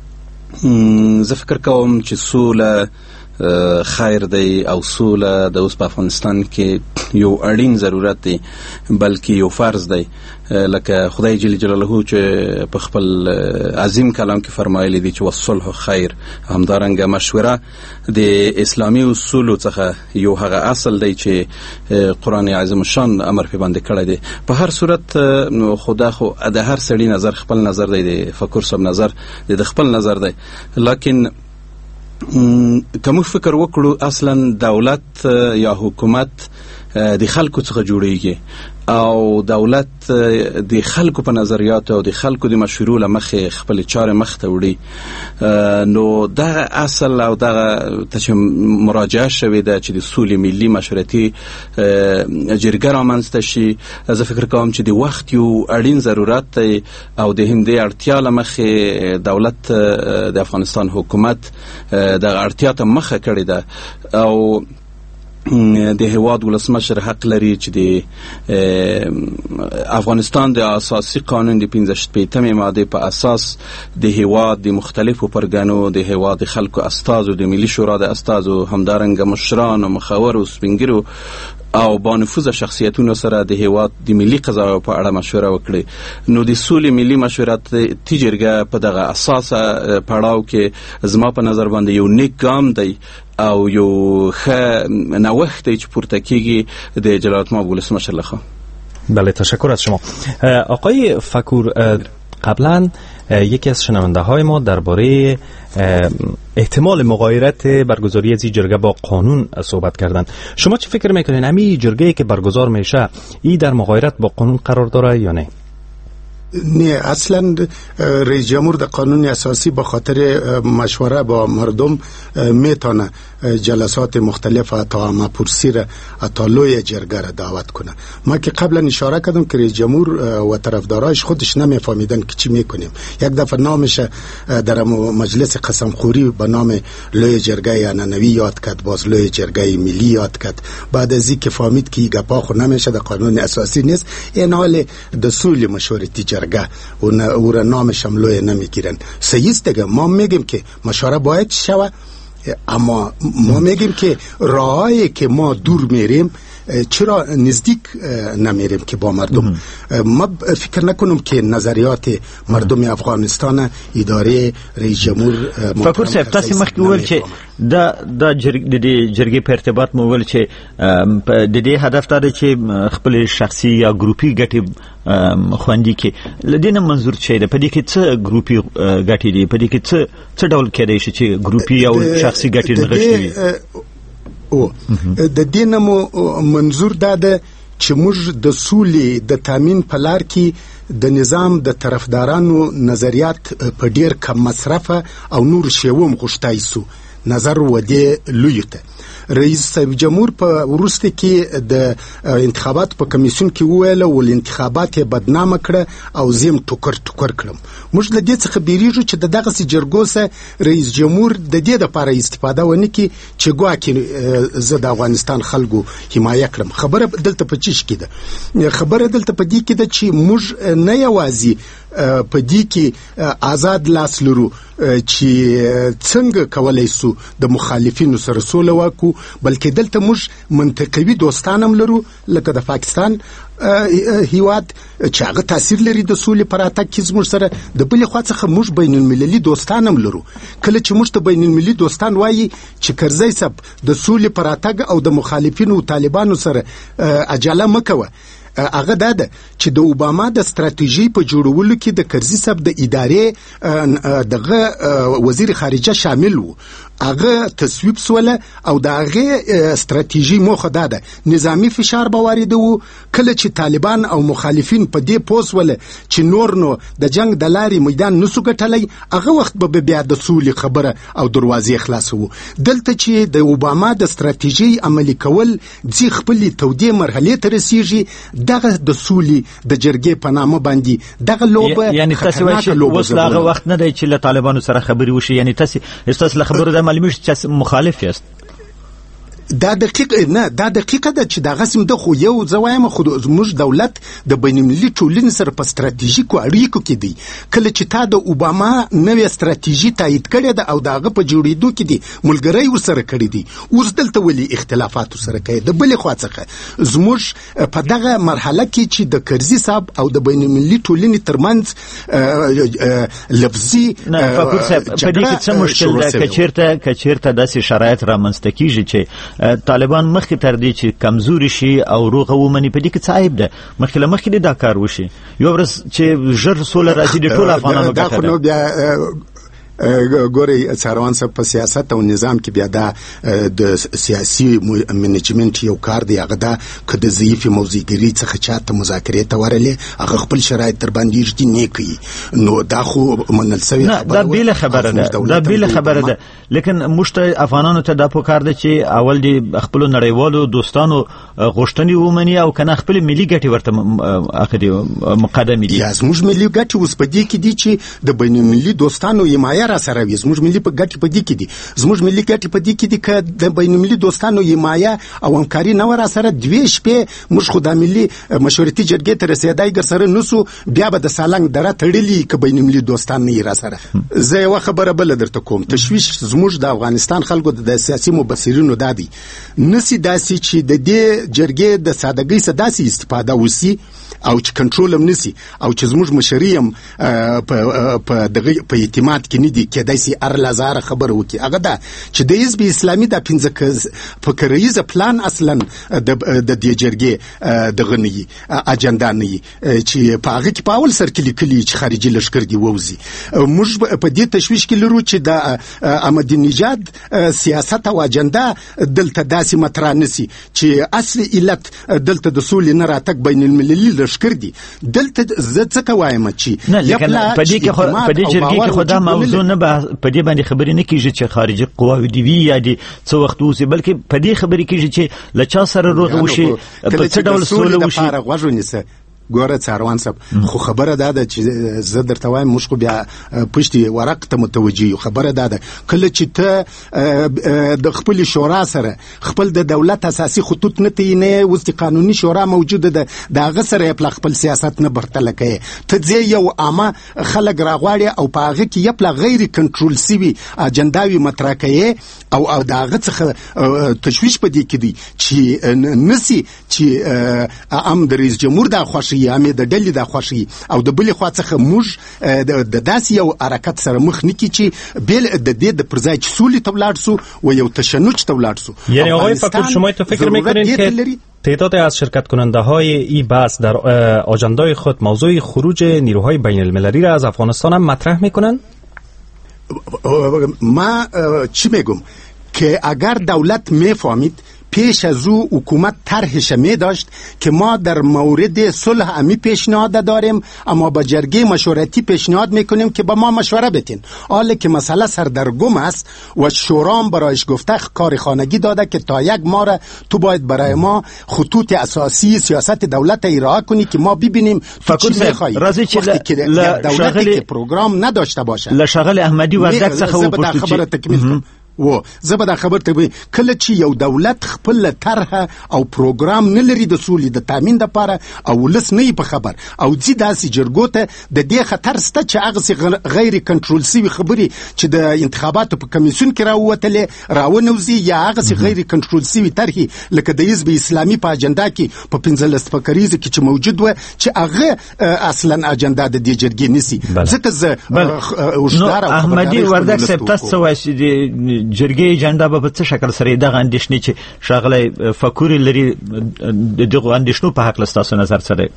Speaker 10: زه فکر کوم چې سوله خیر دی او سوله د اوس په افغانستان کې یو اړین ضرورت دی، بلکې یو فرض دی. لکه خدای جل جلاله چې په خپل عظیم کلام کې فرمایلی دی چې والصلح خیر. همدارنګه مشوره د اسلامي اصولو څخه یو هغه اصل دی چې قرآن عظیم شان امر په باندې کړی دی. په هر صورت خدا خو د هر سړي نظر خپل نظر دی، د فکر صاحب نظر د خپل نظر دی. لیکن کوم فکر وکړو اصلا دولت یا حکومت د خلکو څخه جوړیږي او دولت د خلکو په نظریات او د خلکو د مشورو له مخې خپل چارې مخ ته وړي. نو دغه اصل او دغه چې مراجعه شوې ده چې د سولې ملي مشورتي جرګه رامنځته شي، زه فکر کوم چې د وخت یو اړین ضرورت دی او د همدې اړتیا له مخې دولت د افغانستان حکومت دغه اړتیا ته مخه کړې ده او د هیواد ولسمشر حق لري چې د افغانستان د اساسي قانون د 15 ماده په اساس د هیواد د مختلفو پرګنو د هیواد خلکو استازو د ملي شورا د استازو همدارنګه مشران او مخاور او سپینګرو او با نفوذ شخصیتونو سره د هیواد د ملي قضاوت په اړه مشوره وکړي. نو د سولې ملي مشورتي جرګه په دغه اساسه پړاو کې زما په نظر باندې یو نیک ګام دی او یو ښه نوښت دی چې پورته کیږي د جلالت مآب ولسمشر لخوا.
Speaker 1: بله، تشکر از شما. آقای فکور، قبلا یکی از شنونده های ما درباره احتمال مغایرت برگزاری از این جرگه با قانون صحبت کردند. شما چه فکر میکنین همین جرگه‌ای که برگزار میشه این در مغایرت با قانون قرار داره یا نه؟
Speaker 3: نه، اصلا رئیس جمهور د قانون اساسی به خاطر مشوره با مردم میتونه جلسات مختلف تا مپرسی را تا لوی جرگه را دعوت کنه. ما که قبلا اشاره کردم که رئیس جمهور و طرفداراش خودش نمیفهمیدن که چی میکنیم. یک دفعه نامش در مجلس قسمخوری به نام لوی جرگه عنعنوی یاد کرد، باز لوی جرگه ملی یاد کرد. بعد از اینکه فهمید که گپا خو نمیشه د قانون اساسی نیست، این حال د سول مشورتی جرگه او را نامش هم لوی نمیگیرن. صحیح است دیگه. ما میگیم که مشوره باید شوه، اما ما میگیم که راهایی که ما دور میریم چرا نزدیک نمیریم که با مردم. ما فکر نکنم که نظریات مردم افغانستان اداره رئیس جمهور
Speaker 5: فکر صاحب تاسو مخکې وویل چې د جرګې په ارتباط مو وویل چې د دې هدف دا دی چې خپل شخصي یا ګروپي ګټې خوندي کې. لدینه منظور څه دی؟ په دې کې څه ګروپي ګټې دي؟ په دې کې څه ډول کېدای شي چې ګروپي او شخصي ګټې نغښتې وي؟
Speaker 3: او د دینه مو منظور ده چې موږ د سولې د تامین په لار کې د نظام د طرفدارانو نظریات په ډیر کم مصرفه او نور شیوم غوښتای سو نظر ودی لوی ته. رئیس جمهور په ورسته کې د انتخابات په کمیسیون کې وویل ول انتخابات بدنامه کړه او زم ټوکر کړم. موږ له دې څخه بیریږو چې دغه سي جرګوسه رئیس جمهور د دې لپاره استفاده ونه کی چې ګواکې زه د افغانستان خلکو حمایه کړم. خبره دلته په چیش کې ده. خبره دلته په دې کې ده چې موږ نه یوازې په دې کې آزاد لاس لرو چې څنګه کولای سو د مخالفینو سره سوله وکړو، بلکې دلته موږ منطقوي دوستان هم لرو لکه د پاکستان هیواد چې هغه تاثیر لري د سولې پر راتګ کې زموږ سره. د بلې خوا څخه موږ بین المللي دوستان هم لرو. کله چې موږ ته بین المللي دوستان وایي چې کرزی صاحب د سولې پر راتګ او د مخالفینو طالبانو سره عجله مه کوه، هغه دا ده چې د اوباما د ستراتیژي په جوړولو کې د کرزي صاحب د ادارې دغه وزیر خارجه شامل وو، هغه تصویب سوله او د هغه ستراتیژي موخه دا ده نظامی فشار به وارده وو. کله چې طالبان او مخالفین په دې پوسوله چې نور نو د جنگ د لارې میدان نسو ګټلی، هغه وخت به بیا د سولې خبره او دروازې خلاصو. دلته چې د اوباما د ستراتیژي عملي کول ځي خپلې تودې مرحلې ته رسیږي، دغه د سولې د جرګې په نامه باندې دغه لوبه
Speaker 5: یعنی تاسو وایئ چې اوس هغه وخت نه دی چې له طالبانو سره خبرې وشي، یعنی تاسو له خبرو د معلومه چې مخالف یاست.
Speaker 3: دا دقیقه ده چې دا غسم د خو یو زوایم خو زموږ دولت د بین المللي ټولنې سره په ستراتیژیکو اړیکو کې دی. کله چې تا د اوباما نوې ستراتیژي تایید کړې ده او داغه په جوړېدو کې دی ملګری ورسره کړی دی، اوس دلته ولې اختلافات سره کوي؟ د بلې خوا څخه زموږ په دغه مرحله کې چې د کرزي صاحب او د بین المللي ټولنې ترمنځ لفظي
Speaker 5: فکر صاحب په دې کې څه مشکل ده که چیرته داسې شرایط رامنځته کیږي چې طالبان مخکې تر دې چې کمزوري شي او روغه ومني، په دې کې څه عیب ده؟ مخکې دا کار وشي، یو ورځ چې ژر سوله راځي د ټولو افغانانو ګټه ده.
Speaker 3: ګوري څاروان صاحب په سیاست او نظام کې بیا دا د سیاسي منیجمنت یو کار دی، هغه دا که د ضعیف موضوعګري څخه چاته مذاکرې ته ورلې هغه خپل شرایط تر باندې ژدي نه کوي، نو دا خو منل سوی
Speaker 5: دا بیل خبره ده. لیکن موږ ته افغانانو ته دا پکار ده چې اول دی خپل نړیوالو دوستانو غوښتنې ومني او کنه خپل ملي ګټې ورته اخري مقدمه دي.
Speaker 3: زموږ ملي ګټې اوس په دې کې دي چې د بین المللي دوستانو حمایه را سره وي. زموږ ملي ګټې په دې کې دي که د بین المللي دوستانو حمایه او همکاري نه ور سره دوی شپې موږ خو د ملي مشورتي جرګې ته رسیدای ګر سره نسو، بیا به د سالنګ دره تړلې که بین المللي دوستان نه را سره. زه یو خبره بل درته کوم، تشویش زموږ د افغانستان خلکو د سیاسي مبصرینو دادي نسی داسي چې د دې جرګې د سادهګۍ څخه داسي استفاده وسی او چې کنټرول هم نسی او چې زموږ مشریم په اعتماد کې نه دي کېدای سي ارلازار خبر وکي. هغه دا چې د حزب اسلامي د 15 فکرایزه پلان اصلا د دې جرګې د غنی اجنډا نه چې په هغه کې په اول سر کې لیکلي چې خارجي لشکر دی ووزي. موږ په دې تشویش کې لرو چې د احمدی نژاد سیاست او اجنډا دلته داسې مطرح نسی چې اصل علت دلته د سولې نه راتګ بین المللي لشکر دی. دلته زه څه وایم چې
Speaker 5: په دې جرګې کې خدا موضوع نه په دې باندې خبرې نه کیږي چې خارجي قواوې دی وی یا دي څو وخت وسی، بلکې په دې خبرې کیږي چې لچا سره روغ وشي په څه ډول سولې وشي.
Speaker 3: ګوره څاروان صاحب خو خبره دا ده چې زه درته وایم موږ خو بیا پشتي ورق ته متوجي یو. خبره دا ده کله چې ته د خپل شورا سره خپل د دولت اساسي خطوط نه تینه اوس قانوني شورا موجوده ده د هغه سره خپل سیاست نه برتله کوي، ته ځې یو عامه خلک راغواړي او په هغه کې خپل غیر کنټرول سوي اجنداوي مطرح کوي او د هغه څخه تشویش پدې کې دي چې نسی چې ام د رئیس جمهور د خوښ یا مې د ډلې د خوښي او د بلې خوا څخه موږ د داسې یو حرکت سره مخ نه کی چې بیل د دې د پرځای چې سولې ته ولاړ سو و یو تشنج ته ولاړ سو.
Speaker 1: یعنی آقای فکر شما تو فکر میکنید که تعداد از شرکت کننده های این بحث در آجندای خود موضوع خروج نیروهای بین المللی را از افغانستان هم مطرح میکنند؟
Speaker 3: ما چی میگم که اگر دولت میفهمید پیش از او حکومت طرحش می داشت که ما در مورد صلح امی پیشنهاد داریم اما با جرگه مشورتی پیشنهاد میکنیم که با ما مشوره بتین. حالا که مسئله سردرگم است و شورام برایش گفته کار خانگی داده که تا 1 ماه را تو باید برای ما خطوط اساسی سیاست دولت ارائه کنی که ما ببینیم تو چی میخوایی.
Speaker 5: وقتی
Speaker 3: که دولتی که پروگرام نداشته باشه
Speaker 5: لشغل احمدی وردک څخه
Speaker 3: خبره تکمیل کنم. و زه به دا خبر ته وي کله چې یو دولت خپل طرحه او پروګرام نه لري د سولې د تامین لپاره او ولس نه په خبر او ځي داسې جرګو ته د دې خطر شته چې هغه غیر کنټرول سوي خبرې چې د انتخاباتو په کمیسیون کې راووتلې راونوځي یا هغه غیر کنټرول سوي طرحې لکه د حزب اسلامي په اجنډا کې په 15 فکریزه کې چې موجود و چې هغه اصلا اجنډا د دې جرګې نسی ځکه زه
Speaker 5: احمدي وردک صاحب تاسو وایي چې جرګې اجنډا په څه شکل سره دغه اندېښنې چې شاغله فکر لري دغه اندېښنو په حق لستاسو نظر سره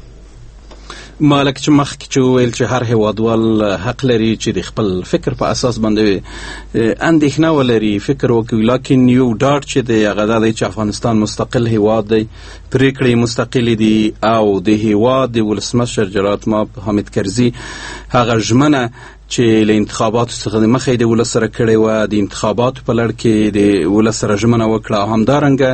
Speaker 10: مالک چې مخکې چې ویل چې هر هیوادوال حق لري چې د خپل فکر په اساس باندې اندېښنه ولري فکر وکړي لکن یو ډاټ چې د هغه دی چې افغانستان مستقل هیواد دی پریکړې مستقلې دي او د هیواد د ولسمشر جلالت مآب حامد کرزي هغه ژمنه چې له انتخاباتو څخه د مخې د ولس سره کړې وه د انتخاباتو په لړ کې د ولس سره ژمنه وکړه او همدارنګه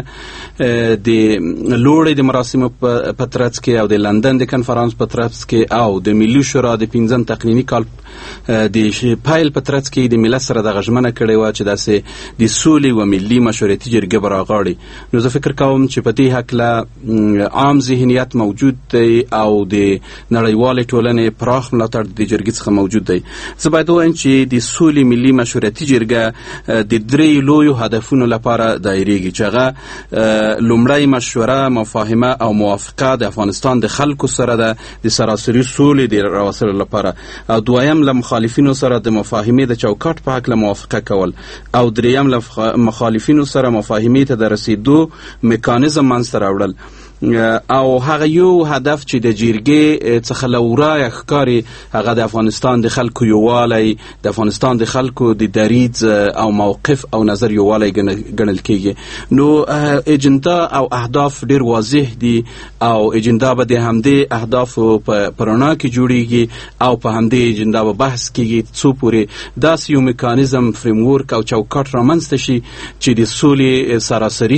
Speaker 10: د لوړې د مراسمو په ترڅ کې او د لندن د کنفرانس په ترڅ کې او د ملي شورا د 15 تقنیني کال د پایل په ترڅ کې د ملت سره دغه ژمنه کړې وه چې داسې د سولې و ملي مشورتي جرګې به راغاړي نو زه فکر کوم چې په دې هکله عام ذهنیت موجود دی او د نړیوالې ټولنې پراخ ملاتړ د جرګې څخه موجود دی زه باید ووایم چې د سولې ملي مشورتي جرګه د 3 لویو هدفونو لپاره دایریږي چې هغه لومړی مشوره مفاهمه او موافقه د افغانستان د خلکو سره ده د سراسري سولې د راوستلو لپاره او دویم له مخالفینو سره د مفاهمې د چوکاټ په حق له موافقه کول او دریم له مخالفینو سره مفاهمې ته د رسیدو میکانیزم منځته راوړل او هغه یو هدف چې د جرګې څخه لورای ښکاري هغه د افغانستان د خلکو یووالی د افغانستان د خلکو د دریځ او موقف او نظر یووالی ګڼل کېږي نو اجنډا او اهداف ډیر واضح دي او اجنډا به د همدې اهدافو په رڼا کې جوړیږي او په همدې اجنډا به بحث کېږي څو پورې داسې یو میکانیزم فریم ورک او چوکاټ رامنځته شي چې د سولې سراسري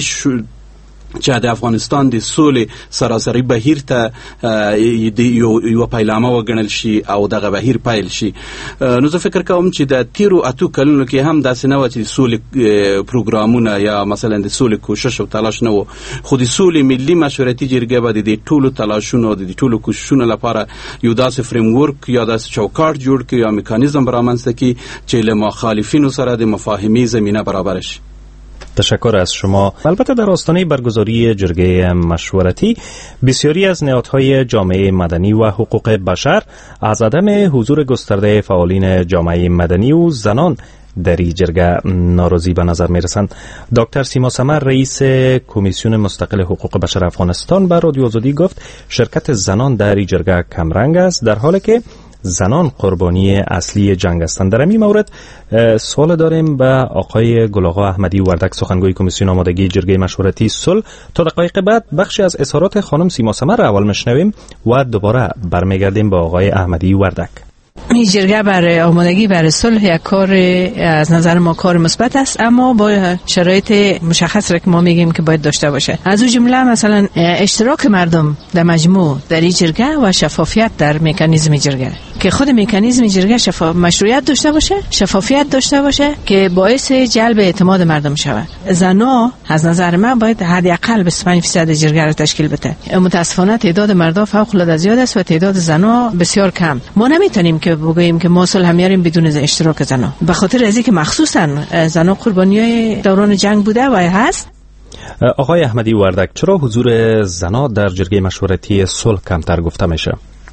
Speaker 10: چې د افغانستان د سولې سراسري بهیر ته یو پیلامه وګڼل شي او دغه بهیر پیل شي نو زه فکر کوم چې د تیرو اتو کلونو کې هم داسې نه و چې د سولې پروګرامونه یا مثلا د سولې کوشش او تلاش نه و خو د سولې ملي مشورتي جرګه به د ټولو تلاشونو د ټولو کوششونو لپاره یو داسې فریم ورک یا داسې چوکاټ جوړ کړي یا میکانیزم رامنځته کړي چې له مخالفینو سره د مفاهمې زمینه برابر شي
Speaker 1: تشکر از شما. البته در آستانه برگزاری جرگه مشورتی بسیاری از نهادهای جامعه مدنی و حقوق بشر از عدم حضور گسترده فعالین جامعه مدنی و زنان در این جرگه ناراضی به نظر می رسند. دکتر سیما سمر رئیس کمیسیون مستقل حقوق بشر افغانستان به رادیو آزادی گفت شرکت زنان در این جرگه کمرنگ است در حالی که زنان قربانی اصلی جنگ هستند. در این مورد سوال داریم به آقای گل‌آقا احمدی وردک سخنگوی کمیسیون آمادگی جرگه مشورتی صلح. تا دقایق بعد بخشی از اظهارات خانم سیما سمر را اول میشنویم و دوباره برمیگردیم به آقای احمدی وردک.
Speaker 11: این جرگه برای آمادگی برای صلح یک کار از نظر ما کار مثبت است، اما با شرایط مشخص را که ما میگیم که باید داشته باشه. از اون جمله مثلا اشتراک مردم در مجموع در این جرگه و شفافیت در مکانیزم جرگه، که خود مکانیزم جرگه مشروعیت داشته باشه، شفافیت داشته باشه که باعث جلب اعتماد مردم شود. زنا از نظر من باید حداقل 25% جرگه را تشکیل بده. متاسفانه تعداد مردان فوق العاده زیاد است و تعداد زنا بسیار کم. ما نمیتونیم که بگوییم که ما صلح میاریم بدون اشتراک زنا، به خاطر از اینکه مخصوصا زنا قربانیای دوران جنگ بوده و هست.
Speaker 1: آقای احمدی وردک، چرا حضور زنا در جرگه مشورتی صلح کمتر گفته میشه؟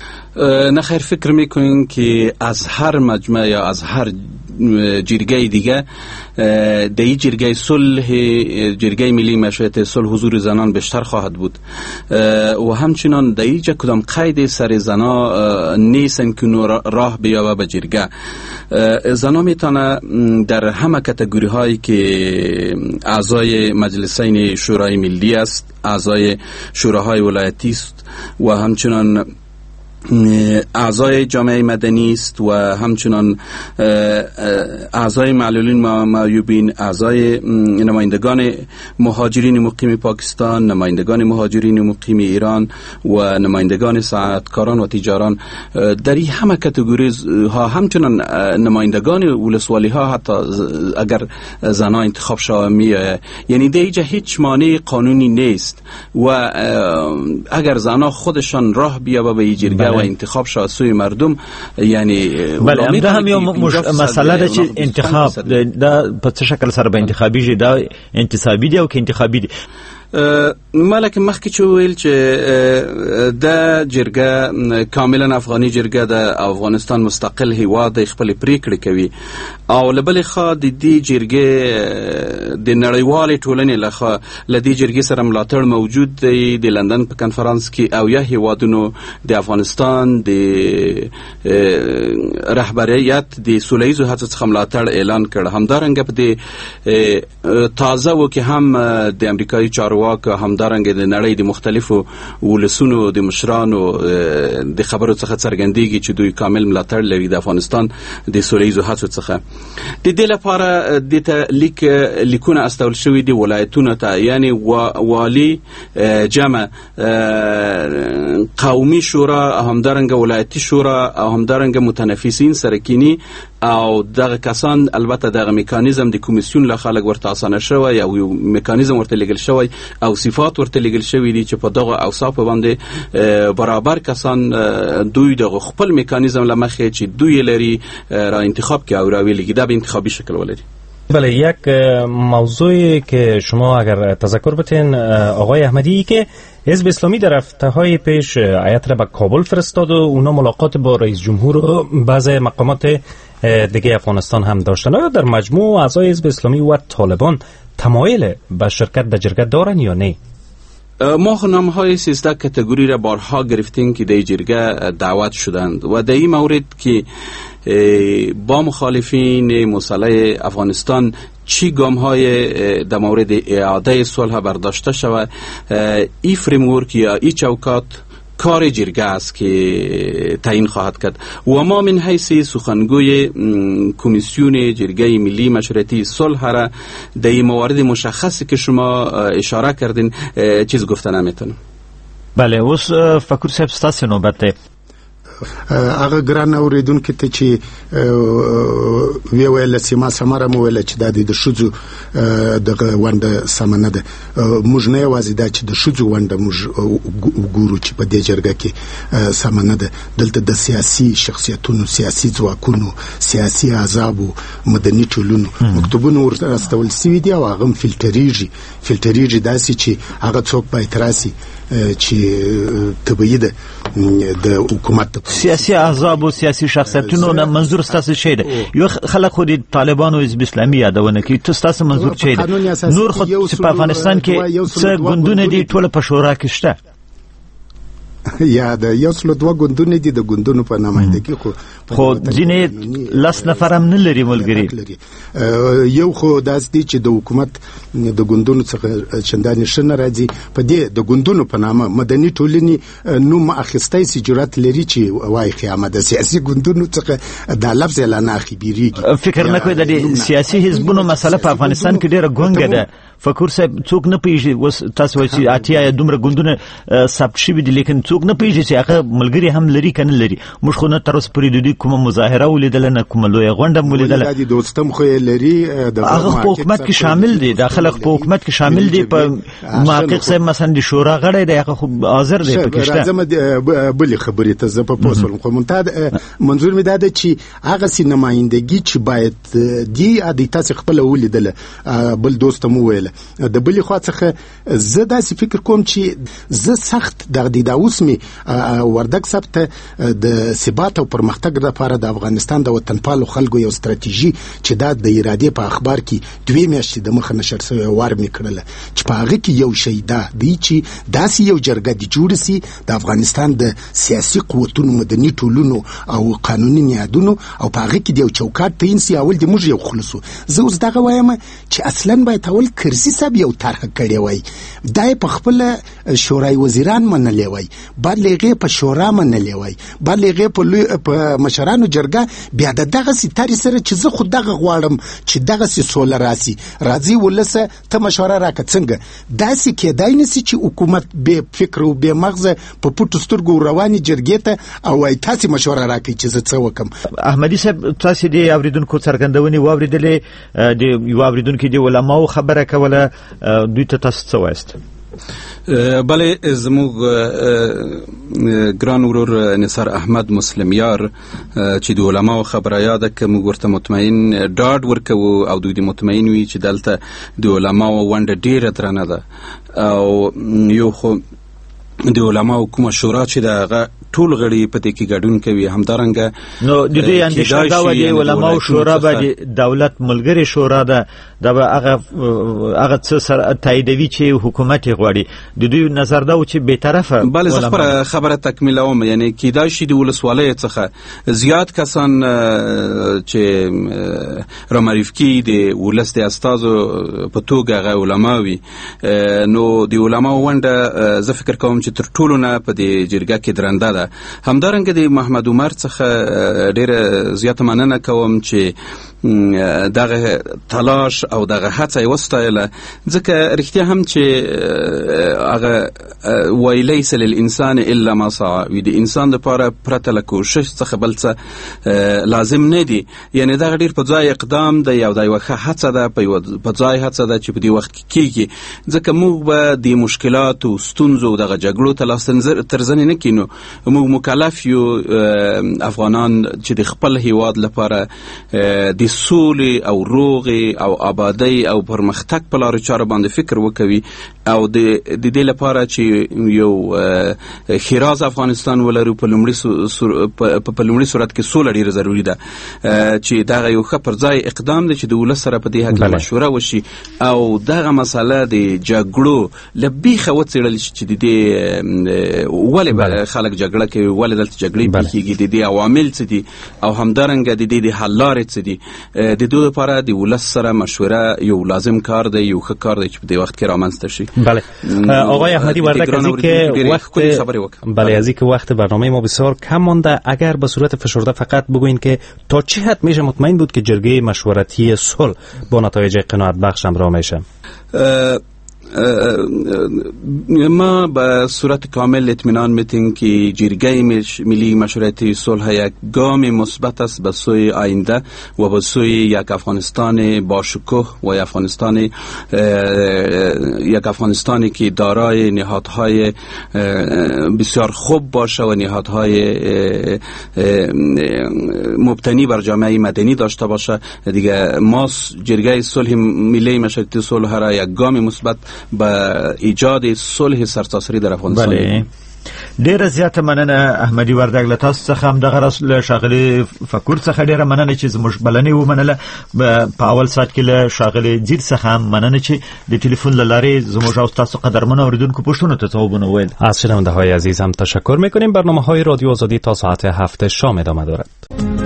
Speaker 10: نه خیر، فکر میکنین که از هر مجمع یا از هر جرگه دیگه در این جرگه صلح، جرگه ملی مشورت صلح، حضور زنان بیشتر خواهد بود و همچنان در اینجا کدام قید سر زنا نیستن که راه بیابه به جرگه. زنا میتونه در همه کاتگوری هایی که اعضای مجلسین شورای ملی است، اعضای شوراهای ولایتی است و همچنان اعضای جامعه مدنی است و همچنان اعضای معلولین معیوبین، اعضای نمایندگان مهاجرین مقیم پاکستان، نمایندگان مهاجرین مقیم ایران و نمایندگان صنعتکاران و تجاران، در این همه کاتگوری ها همچنان نمایندگان ولسوالی ها حتی اگر زنها انتخاب شود میآید. یعنی در اینجا هیچ مانع قانونی نیست و اگر زنها خودشان راه بیابه به این جرگه و انتخاب شود سوی مردم، یعنی
Speaker 5: بله ده هم یو مسئله ده چې انتخاب دا په څه شکل سره به انتخابي دا انتصابي دی او که انتخابي دی.
Speaker 10: مالک مخکې چې ویل چې د جرګه کاملا افغاني جرګه د افغانستان مستقل هیواد خپل پریکړې کوي او لبل خوا د دې جرګې د نړیوالې ټولنې لخوا لدې جرګې سره ملاتړ موجود دی. د لندن په کنفرانس کې او یا هیوادونو د افغانستان د رهبریت د سولهییزو هڅو څخه ملاتړ اعلان کړ. همدارنګه په دې تازه و کې هم د امریکایي چارواکو همدارنګه د نړۍ د مختلفو ولسونو د مشرانو د خبرو څخه څرګندېږي چې دوی کامل ملاتړ لري د افغانستان د سولهییزو هڅو څخه. د دې لپاره د لیکونه استول شوي دي ولایتونو ته، یعنی والی جمع قومي شورا، همدارنګه ولایتي شورا او همدارنګه متنفسین سرکینی او دغه کسان البته دغه میکانیزم د کمیسیون له خلک ورته اسانه شوی او یو میکانیزم ورته لګل شوی او صفات ورته لګل شوی دي چې په دغه اوصاف باندې برابر کسان دوی دغه خپل میکانیزم لمخه چې دوی لري را انتخاب کې او راویلګي دا به انتخابی شکل ولري.
Speaker 1: بله، یک موضوعی که شما اگر تذکر بتین آقای احمدی که حزب اسلامی در هفته‌های پیش هیئت را به کابل فرستاد و اونا ملاقات با رئیس جمهور و بعضی مقامات دیگه افغانستان هم داشتن. آیا در مجموع اعضای حزب اسلامی و طالبان تمایل به شرکت در جرگه دارن یا نه؟
Speaker 10: ما نامهای 13 کاتگوری را بارها گرفتیم که در جرگه دعوت شدند و در این مورد که با مخالفین مسئله افغانستان چی گام های در مورد اعاده صلح برداشته شود، این فریمورک یا این چوکات کار جرگه است که تعیین خواهد کرد و ما من حیث سخنگوی کمیسیون جرگه ملی مشروطیت صلح را در این موارد مشخصی که شما اشاره کردین چیز گفته نمیتونم.
Speaker 5: بله، اوس فکر صاحب ستاسو نوبت ده.
Speaker 3: هغه ګران اوریدونکو ته چې وی ویل سیما سماره مو ویل چې د شوزو دغه ونده سمنه ده. موږ نه یوازې دا چې د شوزو ونده موږ ګورو چې په دې جرګه کې سمنه ده، دلته د سیاسي شخصیتونو، سیاسي ځواکونو، سیاسي احزابو، مدني ټولنو مکتوبونه ورستول سوي دي او هغه فلټریږي داسې چې هغه څوک په اعتراضي چې تبعید د حکومت
Speaker 5: سیاسي احزاب او سیاسي شخصیتونو نه منظور ستاسو شي ده. یو خلک خو د طالبانو حزب اسلامي یادونه کوي، تاسو منظور چي ده؟ نور خو په افغانستان کې څه ګوندونه دي ټول په شورا کې شته
Speaker 3: یا د یو څلو دوه ګوندونه دي، د ګوندونو په نمایندګي
Speaker 5: خو ځینې لاس نفر هم نه لري ملګري.
Speaker 3: یو خو داس دي چې د حکومت د ګوندونو څخه چندانې ښه نه راځي. په دې د ګوندونو په نامه مدني ټولنې نوم اخیستی سي جرأت لري چې وایي قیامت د سیاسي ګوندونو څخه دا لفظ اعلان اخیریږي.
Speaker 5: فکر نه کوي د سیاسي حزبونو مسله په افغانستان کې ډیره ګونګه ده. فکر صاحب څوک نه پیږي، تاسو وایي چې اتیا یا دومره ګوندونه ثبت شوي دي، لیکن څوک نه پیږي چې هغه ملګري هم لري کنه لري. موږ خو نه تر اوسه پورې د دې کومه مظاهره ولیدل نه کومه لویه غونډه ولیدل.
Speaker 3: د دوستم خو لري
Speaker 5: هغه په حکومت کې شامل دي، داخله په حکومت کې شامل دي. په محقق صاحب مثلا د شورا غړی دی، هغه خو حاضر دی پکې شته.
Speaker 3: راځم بلې خبرې ته زه په پوسولم خو منظور مې دا ده چې هغه سي نمائندګي چې باید دی ادي تاسو خپل ولیدل. بل دوستم ویل د بلې خوا څخه زه داسې فکر کوم چې زه سخت د اوس می وردګ ثبت د ثبات او پرمختګ لپاره د افغانستان د وطنپالو خلکو یو ستراتیژي چې د ارادې په اخبار کې 2 میاشتې د مخه نشر شوی وار می کړل چې په هغه کې یو شی دی چې داسې یو جرګه دی جوړ سي د افغانستان د سیاسي قوتونو، مدني ټولنو او قانوني نیادونو او په هغه کې د یو چوکاټ تعین سي. اول د موږ یو خلصو زه اوس دغه وایم چې اصلا باید اول کرسي صاحب یو طرح کړی وای، دای په خپل شورای وزیران منلې وای، بعد لغه په شورا منلې وای، بعد لغه په مشرانو جرګه بیا دغه ستاري سره چې زه خود دغه غواړم چې دغه سوله راسي راځي ولسه ته مشوره راکړه څنګه داسې کېدای نشي چې حکومت به فکر او به مغز په پټو سترګو رواني جرګې ته او وای تاسو مشوره راکړئ چې زه څه وکم.
Speaker 5: احمدي صاحب تاسو د اوریدونکو څرګندونې واوریدلې د یو اوریدونکو د علماو خبره کوله دوی ته تاسو څه وایست؟
Speaker 10: بله زموږ ګران ورور نثار احمد مسلمیار چې د علماو خبره یاده که موږ ورته مطمئن ډاډ ورکوو او دوی د مطمئن وي چې دلته د علماو ونډه ډیره درنه ده او یو خو د علماو کومه شورا چې دغه ټول غړي په دې کې ګډون کوي همدارنګه
Speaker 5: نو د دې اندېښنه دا و د علماو شورا به د دولت ملګری شورا ده دا به هغه څه سره تاییدوي چې حکومت غواړي د دوی نظر دا و چې به طرفه
Speaker 10: بله زه خبره تکمیلوم یعنی کیدای شي د ولسوالۍ څخه زیات کسان چې رامعرفي د ولس د استازو په توګه هغه علما وي نو د علماو ونډه زه فکر کوم چې تر ټولو نه په دې جرګه کې درنده ده. همدارنګه د محمد عمر څخه ډیره زیاته مننه کوم چې دغه تلاش او دغه هڅه یې وستایله ځکه رښتیا هم چې هغه ویلیس للانسان الا ما سعى وي د انسان دپاره پرته له کوشش څخه بل څه لازم نه دي یعنی دغه ډیر په ځای اقدام دی او دا یوه ښه هڅه ده په ځای هڅه ده چې په دې وخت کې کیږي ځکه موږ به د مشکلاتو ستونزو دغه جګړو ته لاس ترزنې نه کینو موږ مکلف یو افغانان چې د خپل هیواد لپاره د سولې او روغې او آبادۍ او پرمختګ په لارو چارو باندې فکر وکوي او د دې لپاره چې یو ښېراز افغانستان ولرو په لومړي صورت کې سوله ډیره ضروري ده چې دغه یو ښه پر ځای اقدام دی چې د ولس سره په دې هکله مشوره وشي او دغه مسله د جګړو له بیخه وڅېړل شي چې د دې ولې خلک جګړه کوي ولې دلته جګړې پیښیږي د دې عوامل څه دي او همدارنګه د دې د حل لارې څه دي د دوی لپاره د ولس سره مشوره یو لازم کار دی یو ښه کار دی چې په دې وخت کې رامنځته شي.
Speaker 1: بله آقای احمدی وردک از اینکه وقت برنامه ما بسیار کم مانده اگر به صورت فشرده فقط بگوین که تا چه حد میشه مطمئن بود که جرگه مشورتی صلح با نتایج قناعت بخش همراه میشه؟
Speaker 10: ما به صورت کامل اطمینان میتیم که جرگه ملی مشورتی صلح یک گام مثبت است به سوی آینده و به سوی یک افغانستان باشکوه و یک افغانستانی که دارای نهادهای بسیار خوب باشه و نهادهای مبتنی بر جامعه مدنی داشته باشه. دیگه ما جرگه صلح ملی مشورتی صلح را یک گام مثبت به ایجاد صلح سرتاسری در افغانستان.
Speaker 5: بله ډیره زیاته مننه احمدي وردک له تاسو څخه هم دغه له ښاغلي فکور څخه ډیره مننه چې زموږ بلنې ومنله په اول ساعت کې له ښاغلي جیر څخه هم مننه چې د تلیفون له لارې زموږ او تاسو قدرمن اوریدونکو پوښتنو ته ځوابونه ویل.
Speaker 1: از شنونده‌های عزیز هم تشکر می‌کنیم. برنامه‌های رادیو آزادی تا ساعت 7 شام ادامه دارد.